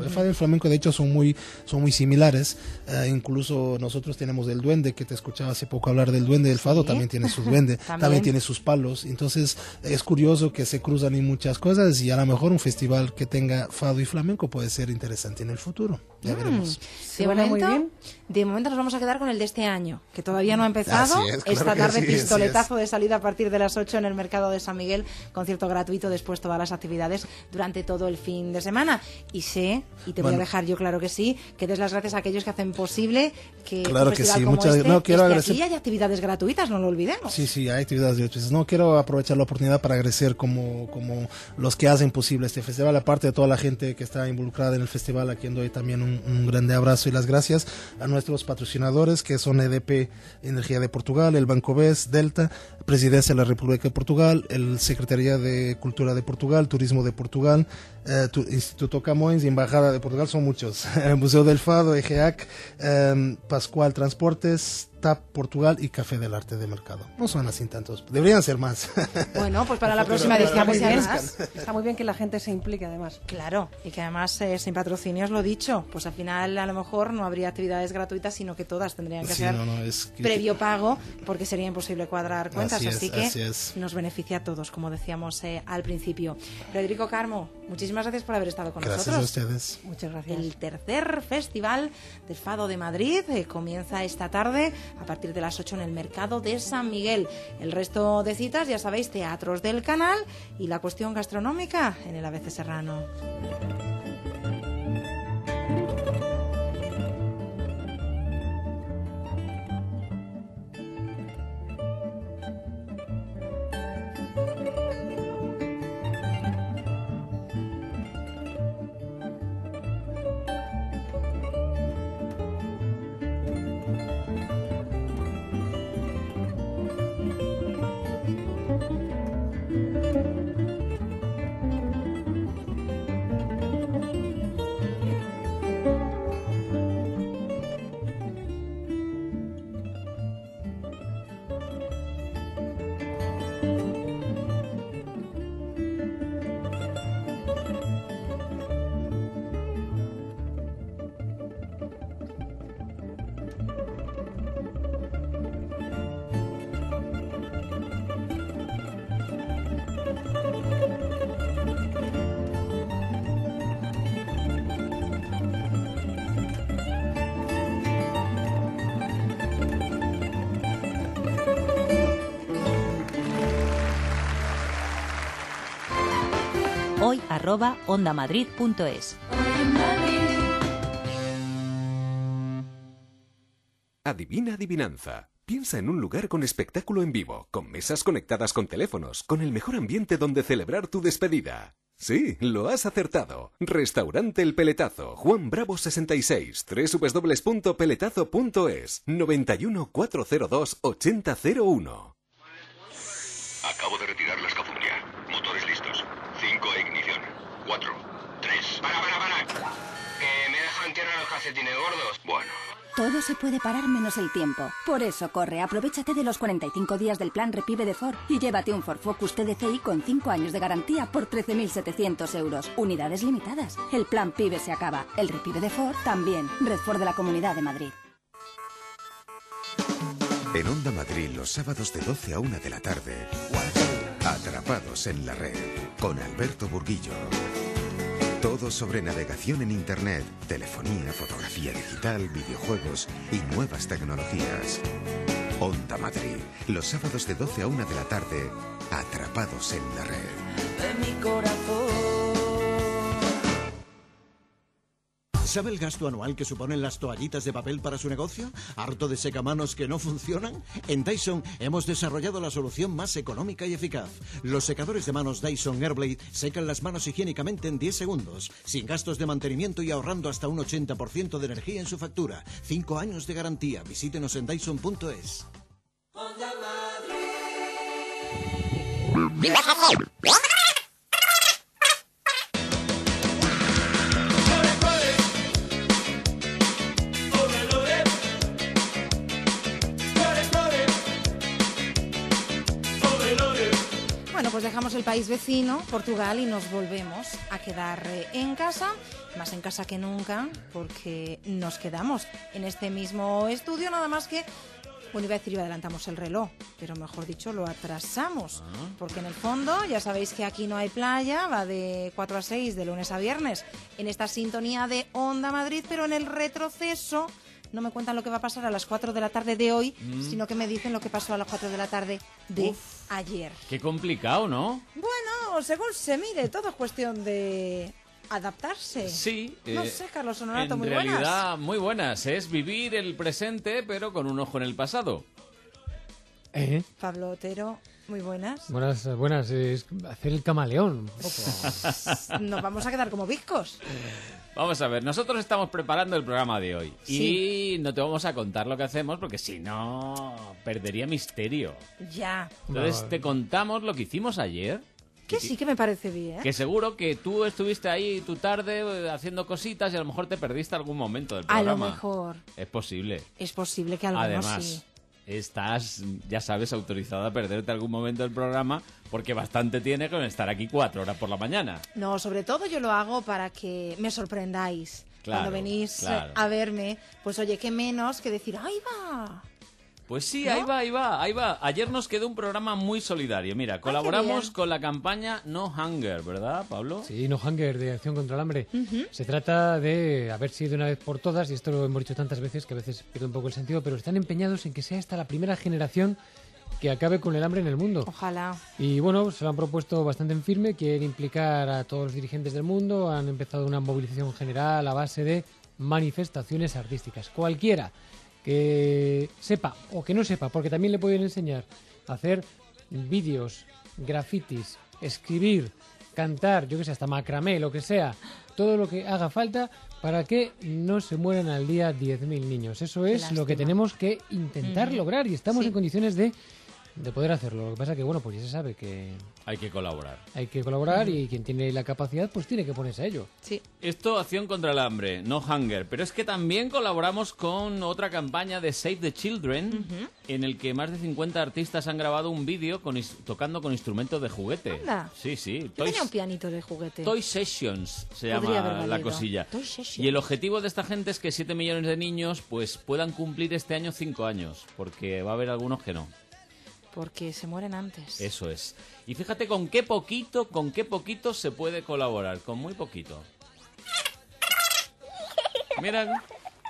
El fado y el flamenco de hecho son muy, son muy similares, uh, incluso nosotros tenemos el duende, que te escuchaba hace poco hablar del duende, el fado ¿sí? también tiene su duende, ¿También? también tiene sus palos, entonces es curioso que se cruzan en muchas cosas y a lo mejor un festival que tenga fado y flamenco puede ser interesante en el futuro, ya mm. veremos. De momento, muy bien. de momento nos vamos a quedar con el de este año, que todavía no ha empezado. Es, claro Esta tarde sí, pistoletazo de salida a partir de las ocho en el Mercado de San Miguel, concierto gratuito, después todas las actividades durante todo el fin de semana. Y sé, y te bueno. voy a dejar yo claro que sí, que des las gracias a aquellos que hacen posible que claro un festival que sí. como Muchas, este, no, quiero este agradecer... aquí hay actividades gratuitas, no lo olvidemos. Sí, sí, hay actividades gratuitas. No quiero aprovechar la oportunidad para agradecer como, como los que hacen posible este festival, aparte de toda la gente que está involucrada en el festival, a quien doy también un, un grande abrazo y las gracias a nuestros patrocinadores que son E D P Energía de Portugal, el Banco B E S, Delta, Presidencia de la República de Portugal, el Secretaría de Cultura de Portugal, Turismo de Portugal, eh, tu, Instituto Camões, Embajada de Portugal, son muchos, Museo del Fado, E G A C, eh, Pascual Transportes, T A P Portugal y Café del Arte de Mercado. No son así tantos, deberían ser más. Bueno, pues para la próxima edición muy bien. Está muy bien que la gente se implique además. Claro, y que además eh, sin patrocinios, lo he dicho, pues al final a lo mejor no habría actividades gratuitas, sino que todas tendrían que sí, ser no, no, es que... previo pago, porque sería imposible cuadrar cuentas, así, así es, que así es. nos beneficia a todos, como decíamos eh, al principio. Federico Carmo, muchísimas gracias por haber estado con gracias nosotros. Gracias a ustedes. Muchas gracias. El tercer Festival del Fado de Madrid eh, comienza esta tarde a partir de las ocho en el Mercado de San Miguel. El resto de citas, ya sabéis, teatros del canal y la cuestión gastronómica en el A B C Serrano. Hoy arroba ondamadrid punto es. Adivina adivinanza. Piensa en un lugar con espectáculo en vivo, con mesas conectadas con teléfonos, con el mejor ambiente donde celebrar tu despedida. Sí, lo has acertado. Restaurante El Peletazo, Juan Bravo sesenta y seis, doble u doble u doble u punto peletazo punto es, noventa y uno, cuatrocientos dos, ochenta cero uno. Acabo de retirar la escapularia. Motores listos. cinco a ignición. cuatro, tres... ¡Para, para, para! Que me he dejado en tierra los calcetines gordos. Bueno... Todo se puede parar menos el tiempo. Por eso corre, aprovéchate de los cuarenta y cinco días del plan Repive de Ford y llévate un Ford Focus T D C i con cinco años de garantía por trece mil setecientos euros. Unidades limitadas. El plan PIBE se acaba. El Repive de Ford también. Red Ford de la Comunidad de Madrid. En Onda Madrid los sábados de doce a una de la tarde. Atrapados en la red con Alberto Burguillo. Todo sobre navegación en Internet, telefonía, fotografía digital, videojuegos y nuevas tecnologías. Onda Madrid, los sábados de doce a una de la tarde, Atrapados en la red. De mi corazón. ¿Sabe el gasto anual que suponen las toallitas de papel para su negocio? ¿Harto de secamanos que no funcionan? En Dyson hemos desarrollado la solución más económica y eficaz. Los secadores de manos Dyson Airblade secan las manos higiénicamente en diez segundos, sin gastos de mantenimiento y ahorrando hasta un ochenta por ciento de energía en su factura. cinco años de garantía. Visítenos en dyson punto es. Bueno, pues dejamos el país vecino, Portugal, y nos volvemos a quedar eh, en casa, más en casa que nunca, porque nos quedamos en este mismo estudio, nada más que, bueno, iba a decir, adelantamos el reloj, pero mejor dicho, lo atrasamos, Ah. porque en el fondo, ya sabéis que aquí no hay playa, va de cuatro a seis, de lunes a viernes, en esta sintonía de Onda Madrid, pero en el retroceso no me cuentan lo que va a pasar a las cuatro de la tarde de hoy, Mm. sino que me dicen lo que pasó a las cuatro de la tarde de ayer. Qué complicado, ¿no? Bueno, según se mire, todo es cuestión de adaptarse. Sí. No eh, sé, Carlos Honorato, en muy realidad, buenas. muy buenas. Es vivir el presente, pero con un ojo en el pasado. ¿Eh? Pablo Otero, muy buenas. Buenas, buenas. Es hacer el camaleón un poco. Nos vamos a quedar como bizcos. Vamos a ver, nosotros estamos preparando el programa de hoy. Sí. Y no te vamos a contar lo que hacemos, porque si no, perdería misterio. Ya. Entonces, te contamos lo que hicimos ayer. Que sí, que me parece bien. Que seguro que tú estuviste ahí tu tarde eh, haciendo cositas y a lo mejor te perdiste algún momento del A programa. lo mejor. Es posible. Es posible que algunos Además, sí. estás, ya sabes, autorizado a perderte algún momento del programa porque bastante tiene con estar aquí cuatro horas por la mañana. No, sobre todo yo lo hago para que me sorprendáis. Claro, Cuando venís eh, claro. a verme, pues oye, qué menos que decir, ¡ahí va! Pues sí, ¿No? ahí va, ahí va, ahí va. Ayer nos quedó un programa muy solidario. Mira, colaboramos bien. con la campaña No Hunger, ¿verdad, Pablo? Sí, No Hunger, de Acción contra el Hambre. Ujú. Se trata de, a ver si de una vez por todas, y esto lo hemos dicho tantas veces que a veces pierde un poco el sentido, pero están empeñados en que sea esta la primera generación que acabe con el hambre en el mundo. Ojalá. Y bueno, se lo han propuesto bastante en firme, quieren implicar a todos los dirigentes del mundo, han empezado una movilización general a base de manifestaciones artísticas. Cualquiera que sepa o que no sepa, porque también le pueden enseñar a hacer vídeos, grafitis, escribir, cantar, yo que sé, hasta macramé, lo que sea, todo lo que haga falta para que no se mueran al día diez mil niños. Eso es Qué lo que lástima. tenemos que intentar Ujú. lograr y estamos Sí. en condiciones de, de poder hacerlo. Lo que pasa que, bueno, pues ya se sabe que Hay que colaborar. hay que colaborar y quien tiene la capacidad pues tiene que ponerse a ello. Sí. Esto, Acción contra el Hambre, No Hunger. Pero es que también colaboramos con otra campaña de Save the Children, en el que más de cincuenta artistas han grabado un vídeo con is- tocando con instrumentos de juguete. Anda. Sí, sí. Yo Toy, tenía un pianito de juguete. Toy Sessions se Podría haber llama la valido. cosilla. Toy Sessions. Y el objetivo de esta gente es que siete millones de niños pues puedan cumplir este año cinco años, porque va a haber algunos que no. Porque se mueren antes. Eso es. Y fíjate con qué poquito, con qué poquito se puede colaborar, con muy poquito. Mira.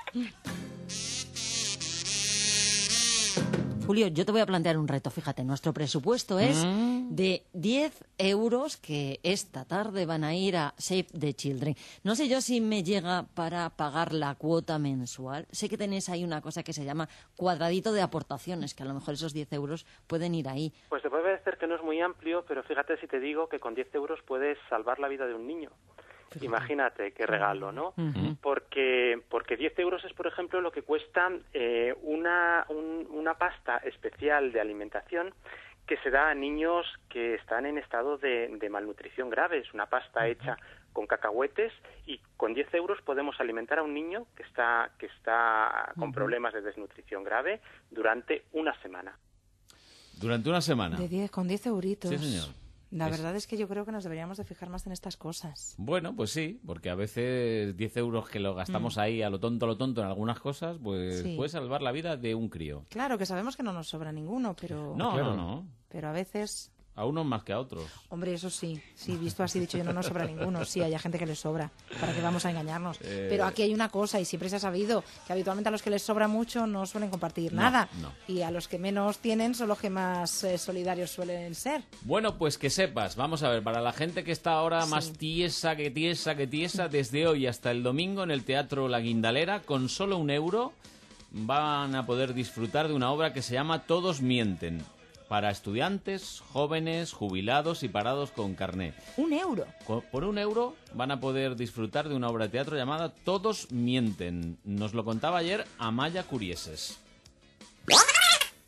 Julio, yo te voy a plantear un reto. Fíjate, nuestro presupuesto es Mm. de diez euros que esta tarde van a ir a Save the Children. No sé yo si me llega para pagar la cuota mensual. Sé que tenéis ahí una cosa que se llama cuadradito de aportaciones, que a lo mejor esos diez euros pueden ir ahí. Pues te puede parecer que no es muy amplio, pero fíjate si te digo que con diez euros puedes salvar la vida de un niño. Imagínate qué regalo, ¿no? Ujú. Porque porque diez euros es, por ejemplo, lo que cuesta eh, una, un- una pasta especial de alimentación que se da a niños que están en estado de, de malnutrición grave. Es una pasta hecha con cacahuetes y con diez euros podemos alimentar a un niño que está, que está con Ujú. problemas de desnutrición grave durante una semana. Durante una semana. De diez, con diez euritos. Sí, señor. La Es- verdad es que yo creo que nos deberíamos de fijar más en estas cosas. Bueno, pues sí, porque a veces diez euros que lo gastamos Mm. ahí a lo tonto, a lo tonto en algunas cosas, pues Sí. puede salvar la vida de un crío. Claro, que sabemos que no nos sobra ninguno, pero... No, no, no. Pero a veces... A unos más que a otros. Hombre, eso sí, sí, visto así, dicho yo, no nos sobra ninguno. Sí, hay gente que les sobra, ¿para qué vamos a engañarnos? Eh. Pero aquí hay una cosa, y siempre se ha sabido, que habitualmente a los que les sobra mucho no suelen compartir No, nada. no. Y a los que menos tienen son los que más eh, solidarios suelen ser. Bueno, pues que sepas, vamos a ver, para la gente que está ahora Sí. más tiesa que tiesa que tiesa, desde hoy hasta el domingo en el Teatro La Guindalera, con solo un euro, van a poder disfrutar de una obra que se llama Todos mienten, para estudiantes, jóvenes, jubilados y parados con carné. Un euro. Co- Por un euro van a poder disfrutar de una obra de teatro llamada Todos mienten. Nos lo contaba ayer Amaya Curieses.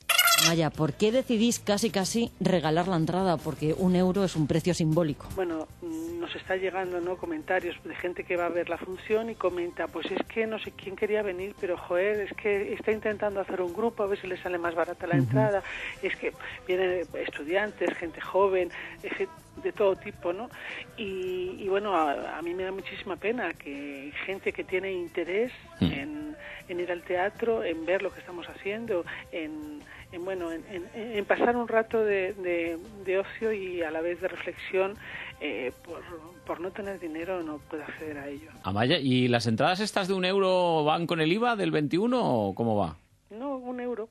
Vaya, ¿por qué decidís casi casi regalar la entrada? Porque un euro es un precio simbólico. Bueno, nos está llegando, ¿no?, comentarios de gente que va a ver la función y comenta, pues es que no sé quién quería venir, pero joder, es que está intentando hacer un grupo, a ver si le sale más barata la uh-huh. entrada. Es que vienen estudiantes, gente joven, de todo tipo, ¿no? Y, y bueno, a, a mí me da muchísima pena que gente que tiene interés uh-huh. en, en ir al teatro, en ver lo que estamos haciendo, en... En, bueno, en, en, en pasar un rato de, de, de ocio y a la vez de reflexión, eh, por, por no tener dinero no puedo acceder a ello. Amaya, ¿y las entradas estas de un euro van con el I V A del veintiuno o cómo va? No, un euro.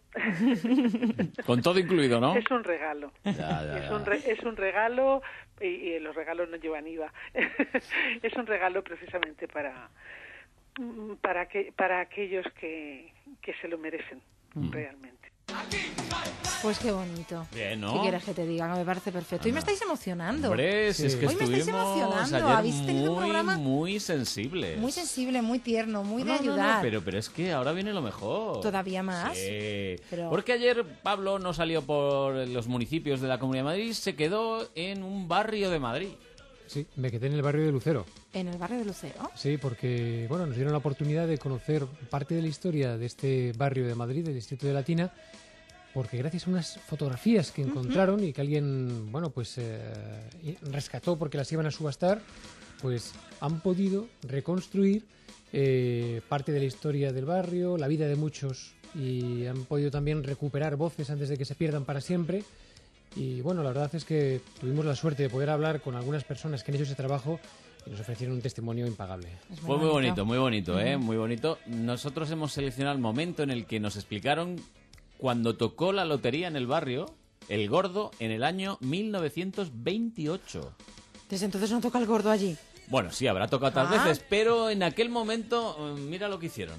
Con todo incluido, ¿no? Es un regalo. Ya, ya, es, un re, es un regalo y, y los regalos no llevan I V A. Es un regalo precisamente para para que para aquellos que, que se lo merecen mm. realmente. Pues qué bonito. Bien, ¿no? ¿Qué quieres que te diga? Me parece perfecto. Hoy me estáis emocionando. Hombre, sí. es que Hoy me estáis emocionando. Ayer Habéis tenido muy, un programa muy sensible. Muy sensible, muy tierno, muy no, de ayudar. No, no, pero, pero es que ahora viene lo mejor. ¿Todavía más? Sí. Pero... Porque ayer Pablo no salió por los municipios de la Comunidad de Madrid, se quedó en un barrio de Madrid. Sí, me quedé en el barrio de Lucero. ¿En el barrio de Lucero? Sí, porque bueno, nos dieron la oportunidad de conocer parte de la historia de este barrio de Madrid, del distrito de Latina, porque gracias a unas fotografías que encontraron uh-huh. y que alguien, bueno, pues eh, rescató porque las iban a subastar, pues han podido reconstruir eh, parte de la historia del barrio, la vida de muchos, y han podido también recuperar voces antes de que se pierdan para siempre. Y bueno, la verdad es que tuvimos la suerte de poder hablar con algunas personas que han hecho ese trabajo y nos ofrecieron un testimonio impagable. Fue muy bonito, muy bonito, ¿eh? Muy bonito. Nosotros hemos seleccionado el momento en el que nos explicaron cuando tocó la lotería en el barrio, el Gordo, en el año mil novecientos veintiocho. ¿Desde entonces no toca el Gordo allí? Bueno, sí, habrá tocado otras ah. veces, pero en aquel momento, mira lo que hicieron.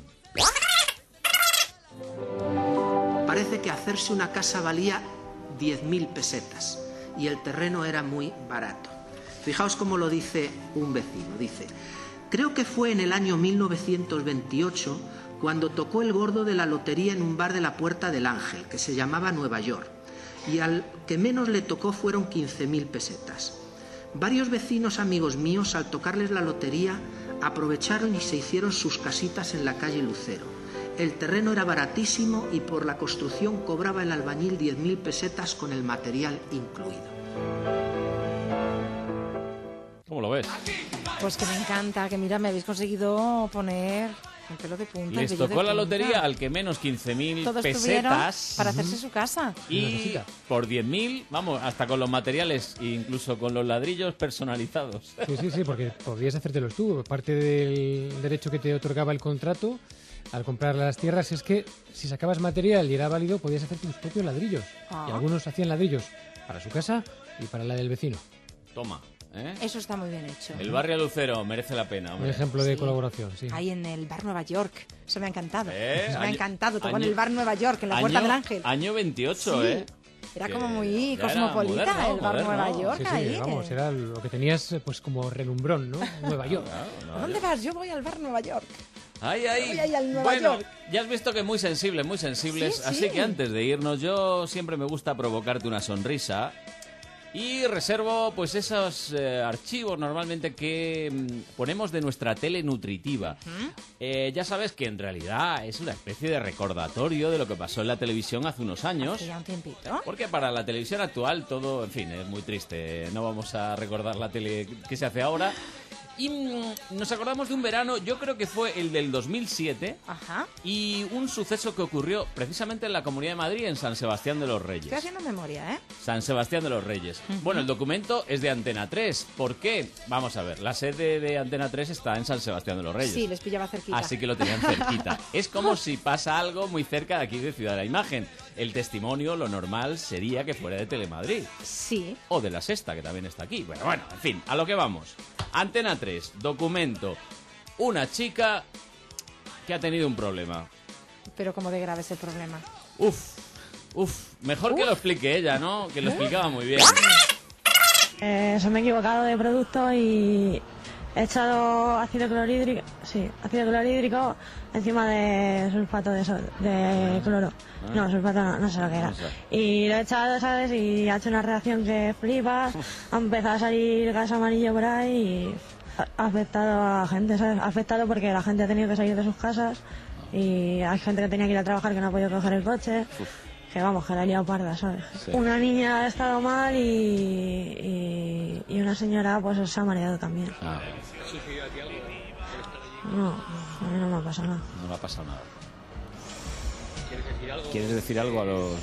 Parece que hacerse una casa valía diez mil pesetas y el terreno era muy barato. Fijaos cómo lo dice un vecino. Dice, creo que fue en el año mil novecientos veintiocho cuando tocó el Gordo de la lotería en un bar de la Puerta del Ángel, que se llamaba Nueva York, y al que menos le tocó fueron quince mil pesetas. Varios vecinos amigos míos, al tocarles la lotería, aprovecharon y se hicieron sus casitas en la calle Lucero. El terreno era baratísimo y por la construcción cobraba el albañil diez mil pesetas con el material incluido. ¿Cómo lo ves? Pues que me encanta, que mira, me habéis conseguido poner el pelo de punta. Les tocó la lotería al que menos quince mil pesetas. Para hacerse su casa. Y por diez mil, vamos, hasta con los materiales, incluso con los ladrillos personalizados. Sí, sí, sí, porque podrías hacértelos tú. Parte del derecho que te otorgaba el contrato al comprar las tierras es que si sacabas material y era válido, podías hacer tus propios ladrillos. Ah. Y algunos hacían ladrillos para su casa y para la del vecino. Toma. ¿Eh? Eso está muy bien hecho. El barrio Lucero merece la pena, hombre. Un ejemplo de sí. colaboración, sí. Ahí en el bar Nueva York. Eso me ha encantado. ¿Eh? Eso me año, ha encantado. Tocó año, en el bar Nueva York, en la año, Puerta del Ángel. Año veintiocho, sí. ¿eh? Era que como muy cosmopolita, moderno, el bar moderno. Nueva York. Sí, sí, ahí, vamos, que... era lo que tenías pues como relumbrón, ¿no? Nueva York. Claro, no, ¿A dónde vas? Yo voy al bar Nueva York. Ay, ay. Voy ahí al Nueva bueno, York. ya has visto que muy sensible, muy sensibles. Sí, así sí. que antes de irnos, yo siempre me gusta provocarte una sonrisa. Y reservo pues esos eh, archivos normalmente que mm, ponemos de nuestra tele nutritiva. ¿Mm? Eh, ya sabes que en realidad es una especie de recordatorio de lo que pasó en la televisión hace unos años. Hace ya un tiempito. Porque para la televisión actual todo, en fin, es muy triste. No vamos a recordar la tele que se hace ahora. Y mmm, nos acordamos de un verano, yo creo que fue el del dos mil siete. Ajá. Y un suceso que ocurrió precisamente en la Comunidad de Madrid, en San Sebastián de los Reyes. Estoy haciendo memoria, ¿eh? San Sebastián de los Reyes. Uh-huh. Bueno, el documento es de Antena tres. ¿Por qué? Vamos a ver, la sede de Antena tres está en San Sebastián de los Reyes. Sí, les pillaba cerquita. Así que lo tenían cerquita. Es como si pasa algo muy cerca de aquí de Ciudad de la Imagen. El testimonio, lo normal, sería que fuera de Telemadrid. Sí. O de La Sexta, que también está aquí. Bueno, bueno, en fin, a lo que vamos. Antena tres, documento. Una chica que ha tenido un problema. Pero ¿cómo de grave es el problema? Uf, uf. Mejor uf. que lo explique ella, ¿no? Que lo explicaba muy bien. Eh, se me he equivocado de producto y he echado ácido clorhídrico, sí, ácido clorhídrico encima de sulfato de, so- de cloro. No, sulfato no, no sé lo que era. Y lo he echado, ¿sabes? Y ha hecho una reacción que flipas, ha empezado a salir gas amarillo por ahí y ha afectado a la gente, ¿sabes? Ha afectado porque la gente ha tenido que salir de sus casas y hay gente que tenía que ir a trabajar que no ha podido coger el coche. Que vamos, que la ha liado parda, ¿sabes? Sí. Una niña ha estado mal y, y, y una señora pues se ha mareado también. Ah, No, a mí no me ha pasado nada. no le ha pasado nada. ¿Quieres decir algo? ¿Quieres decir algo a los...?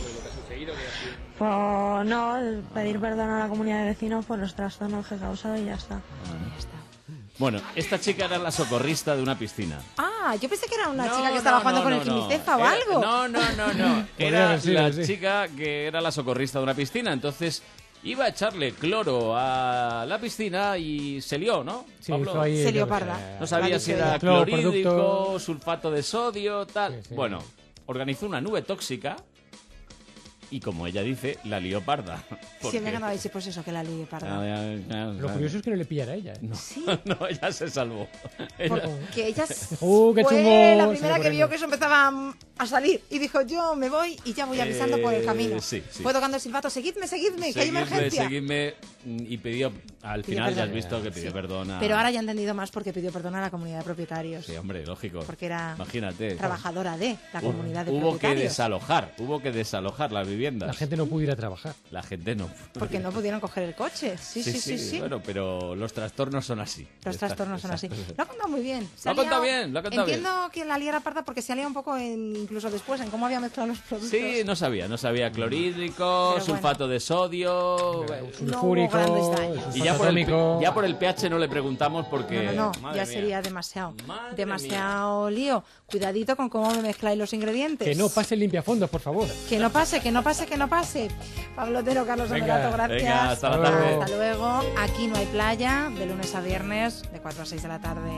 Pues no, pedir perdón a la comunidad de vecinos por los trastornos que he causado y ya está. Bueno, esta chica era la socorrista de una piscina. Ah, yo pensé que era una No, chica que estaba no, jugando no, con no, el no. Cimicefa o Era- algo. No, no, no, no. Podría Era haber sido, la sí. chica que era la socorrista de una piscina. Entonces iba a echarle cloro a la piscina y se lió, ¿no? Sí, Pablo? hizo ahí, Se lió yo qué parda. sé, No sabía la si dicho era ella. Cloro, clorhídrico, producto. sulfato de sodio, tal. Sí, sí. Bueno, organizó una nube tóxica y, como ella dice, la lió parda. Sí, me ganaba decir, pues eso, que la lié parda. Lo curioso es que no le pillara a ella. ¿eh? No, no, ella se salvó. Ella- Que ella s- Uh, qué fue chungo, la salió primera que corriendo. vio que eso empezaba mm, a salir y dijo, yo me voy y ya voy avisando por el Eh, camino. sí, sí. Fue tocando el silbato, seguidme, seguidme, que hay Seguidme, emergencia. seguidme, y pidió, al Pidió final ya has perdón. visto que pidió Sí. perdón a... Pero ahora ya he entendido más porque pidió perdón a la comunidad de propietarios. Sí, hombre, lógico. Porque era Imagínate. trabajadora de la Hu- comunidad de Hubo que propietarios. desalojar, hubo que desalojar las viviendas. La gente no pudo ir a trabajar. La gente no. Porque no pudieron coger el coche. Sí, sí, sí, sí. Bueno, pero los trastornos son así. Los Estas- trastornos son así. estas- Lo ha contado muy bien. Se Lo ha contado liado- bien, lo ha contado bien. Entiendo que la liara parda porque se ha liado un poco en, incluso después en cómo había mezclado los productos. Sí, no sabía, no sabía clorhídrico, Pero sulfato de sodio, sulfúrico, No hubo grandes daños. y ya por, el, atómico. ya por el pH no le preguntamos porque No, no, no, madre ya mía. sería demasiado. demasiado lío. Cuidadito con cómo me mezcláis los ingredientes. Que no pase el limpiafondos, por favor. Que no pase, que no pase, que no pase. Pablo Otero, Carlos Venga, Honorato, gracias. venga, hasta la tarde. Hasta luego. Aquí no hay playa, de lunes a viernes, de cuatro a seis de la tarde.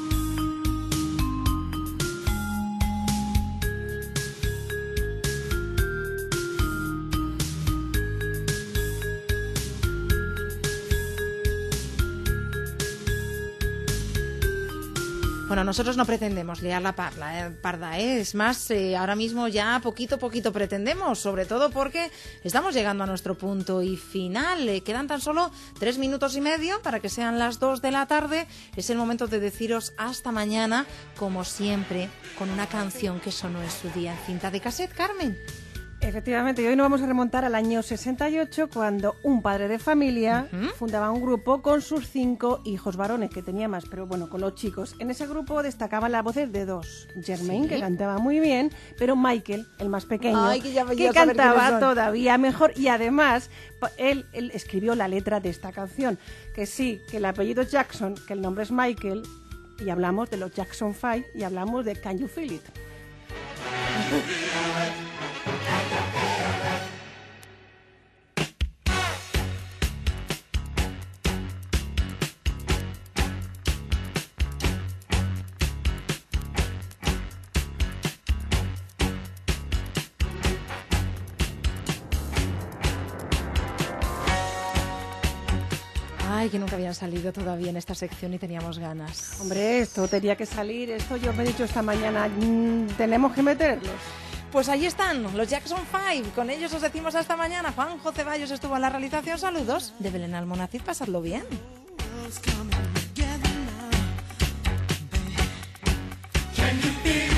Bueno, nosotros no pretendemos liar la parla, eh, parda, ¿eh? Es más, eh, ahora mismo ya poquito a poquito pretendemos, sobre todo porque estamos llegando a nuestro punto y final. Eh, quedan tan solo tres minutos y medio para que sean las dos de la tarde. Es el momento de deciros hasta mañana, como siempre, con una canción que sonó en su día en cinta de cassette, Carmen. Efectivamente, y hoy nos vamos a remontar al año sesenta y ocho, cuando un padre de familia fundaba un grupo con sus cinco hijos varones, que tenía más, pero bueno, con los chicos. En ese grupo destacaban las voces de dos. Germain, Sí. que cantaba muy bien, pero Michael, el más pequeño, Ay, que ya me que quiero saber quiénes cantaba son. todavía mejor. Y además, pa- él, él escribió la letra de esta canción, que sí, que el apellido es Jackson, que el nombre es Michael, y hablamos de los Jackson Five, y hablamos de Can You Feel It? Ay, que nunca habían salido todavía en esta sección y teníamos ganas. Hombre, esto tenía que salir, esto yo me he dicho esta mañana, mm, tenemos que meterlos. Pues ahí están, los Jackson Five. Con ellos os decimos hasta mañana. Juanjo Ceballos estuvo en la realización. Saludos de Belén Almonacid. Pasadlo bien. Can you feel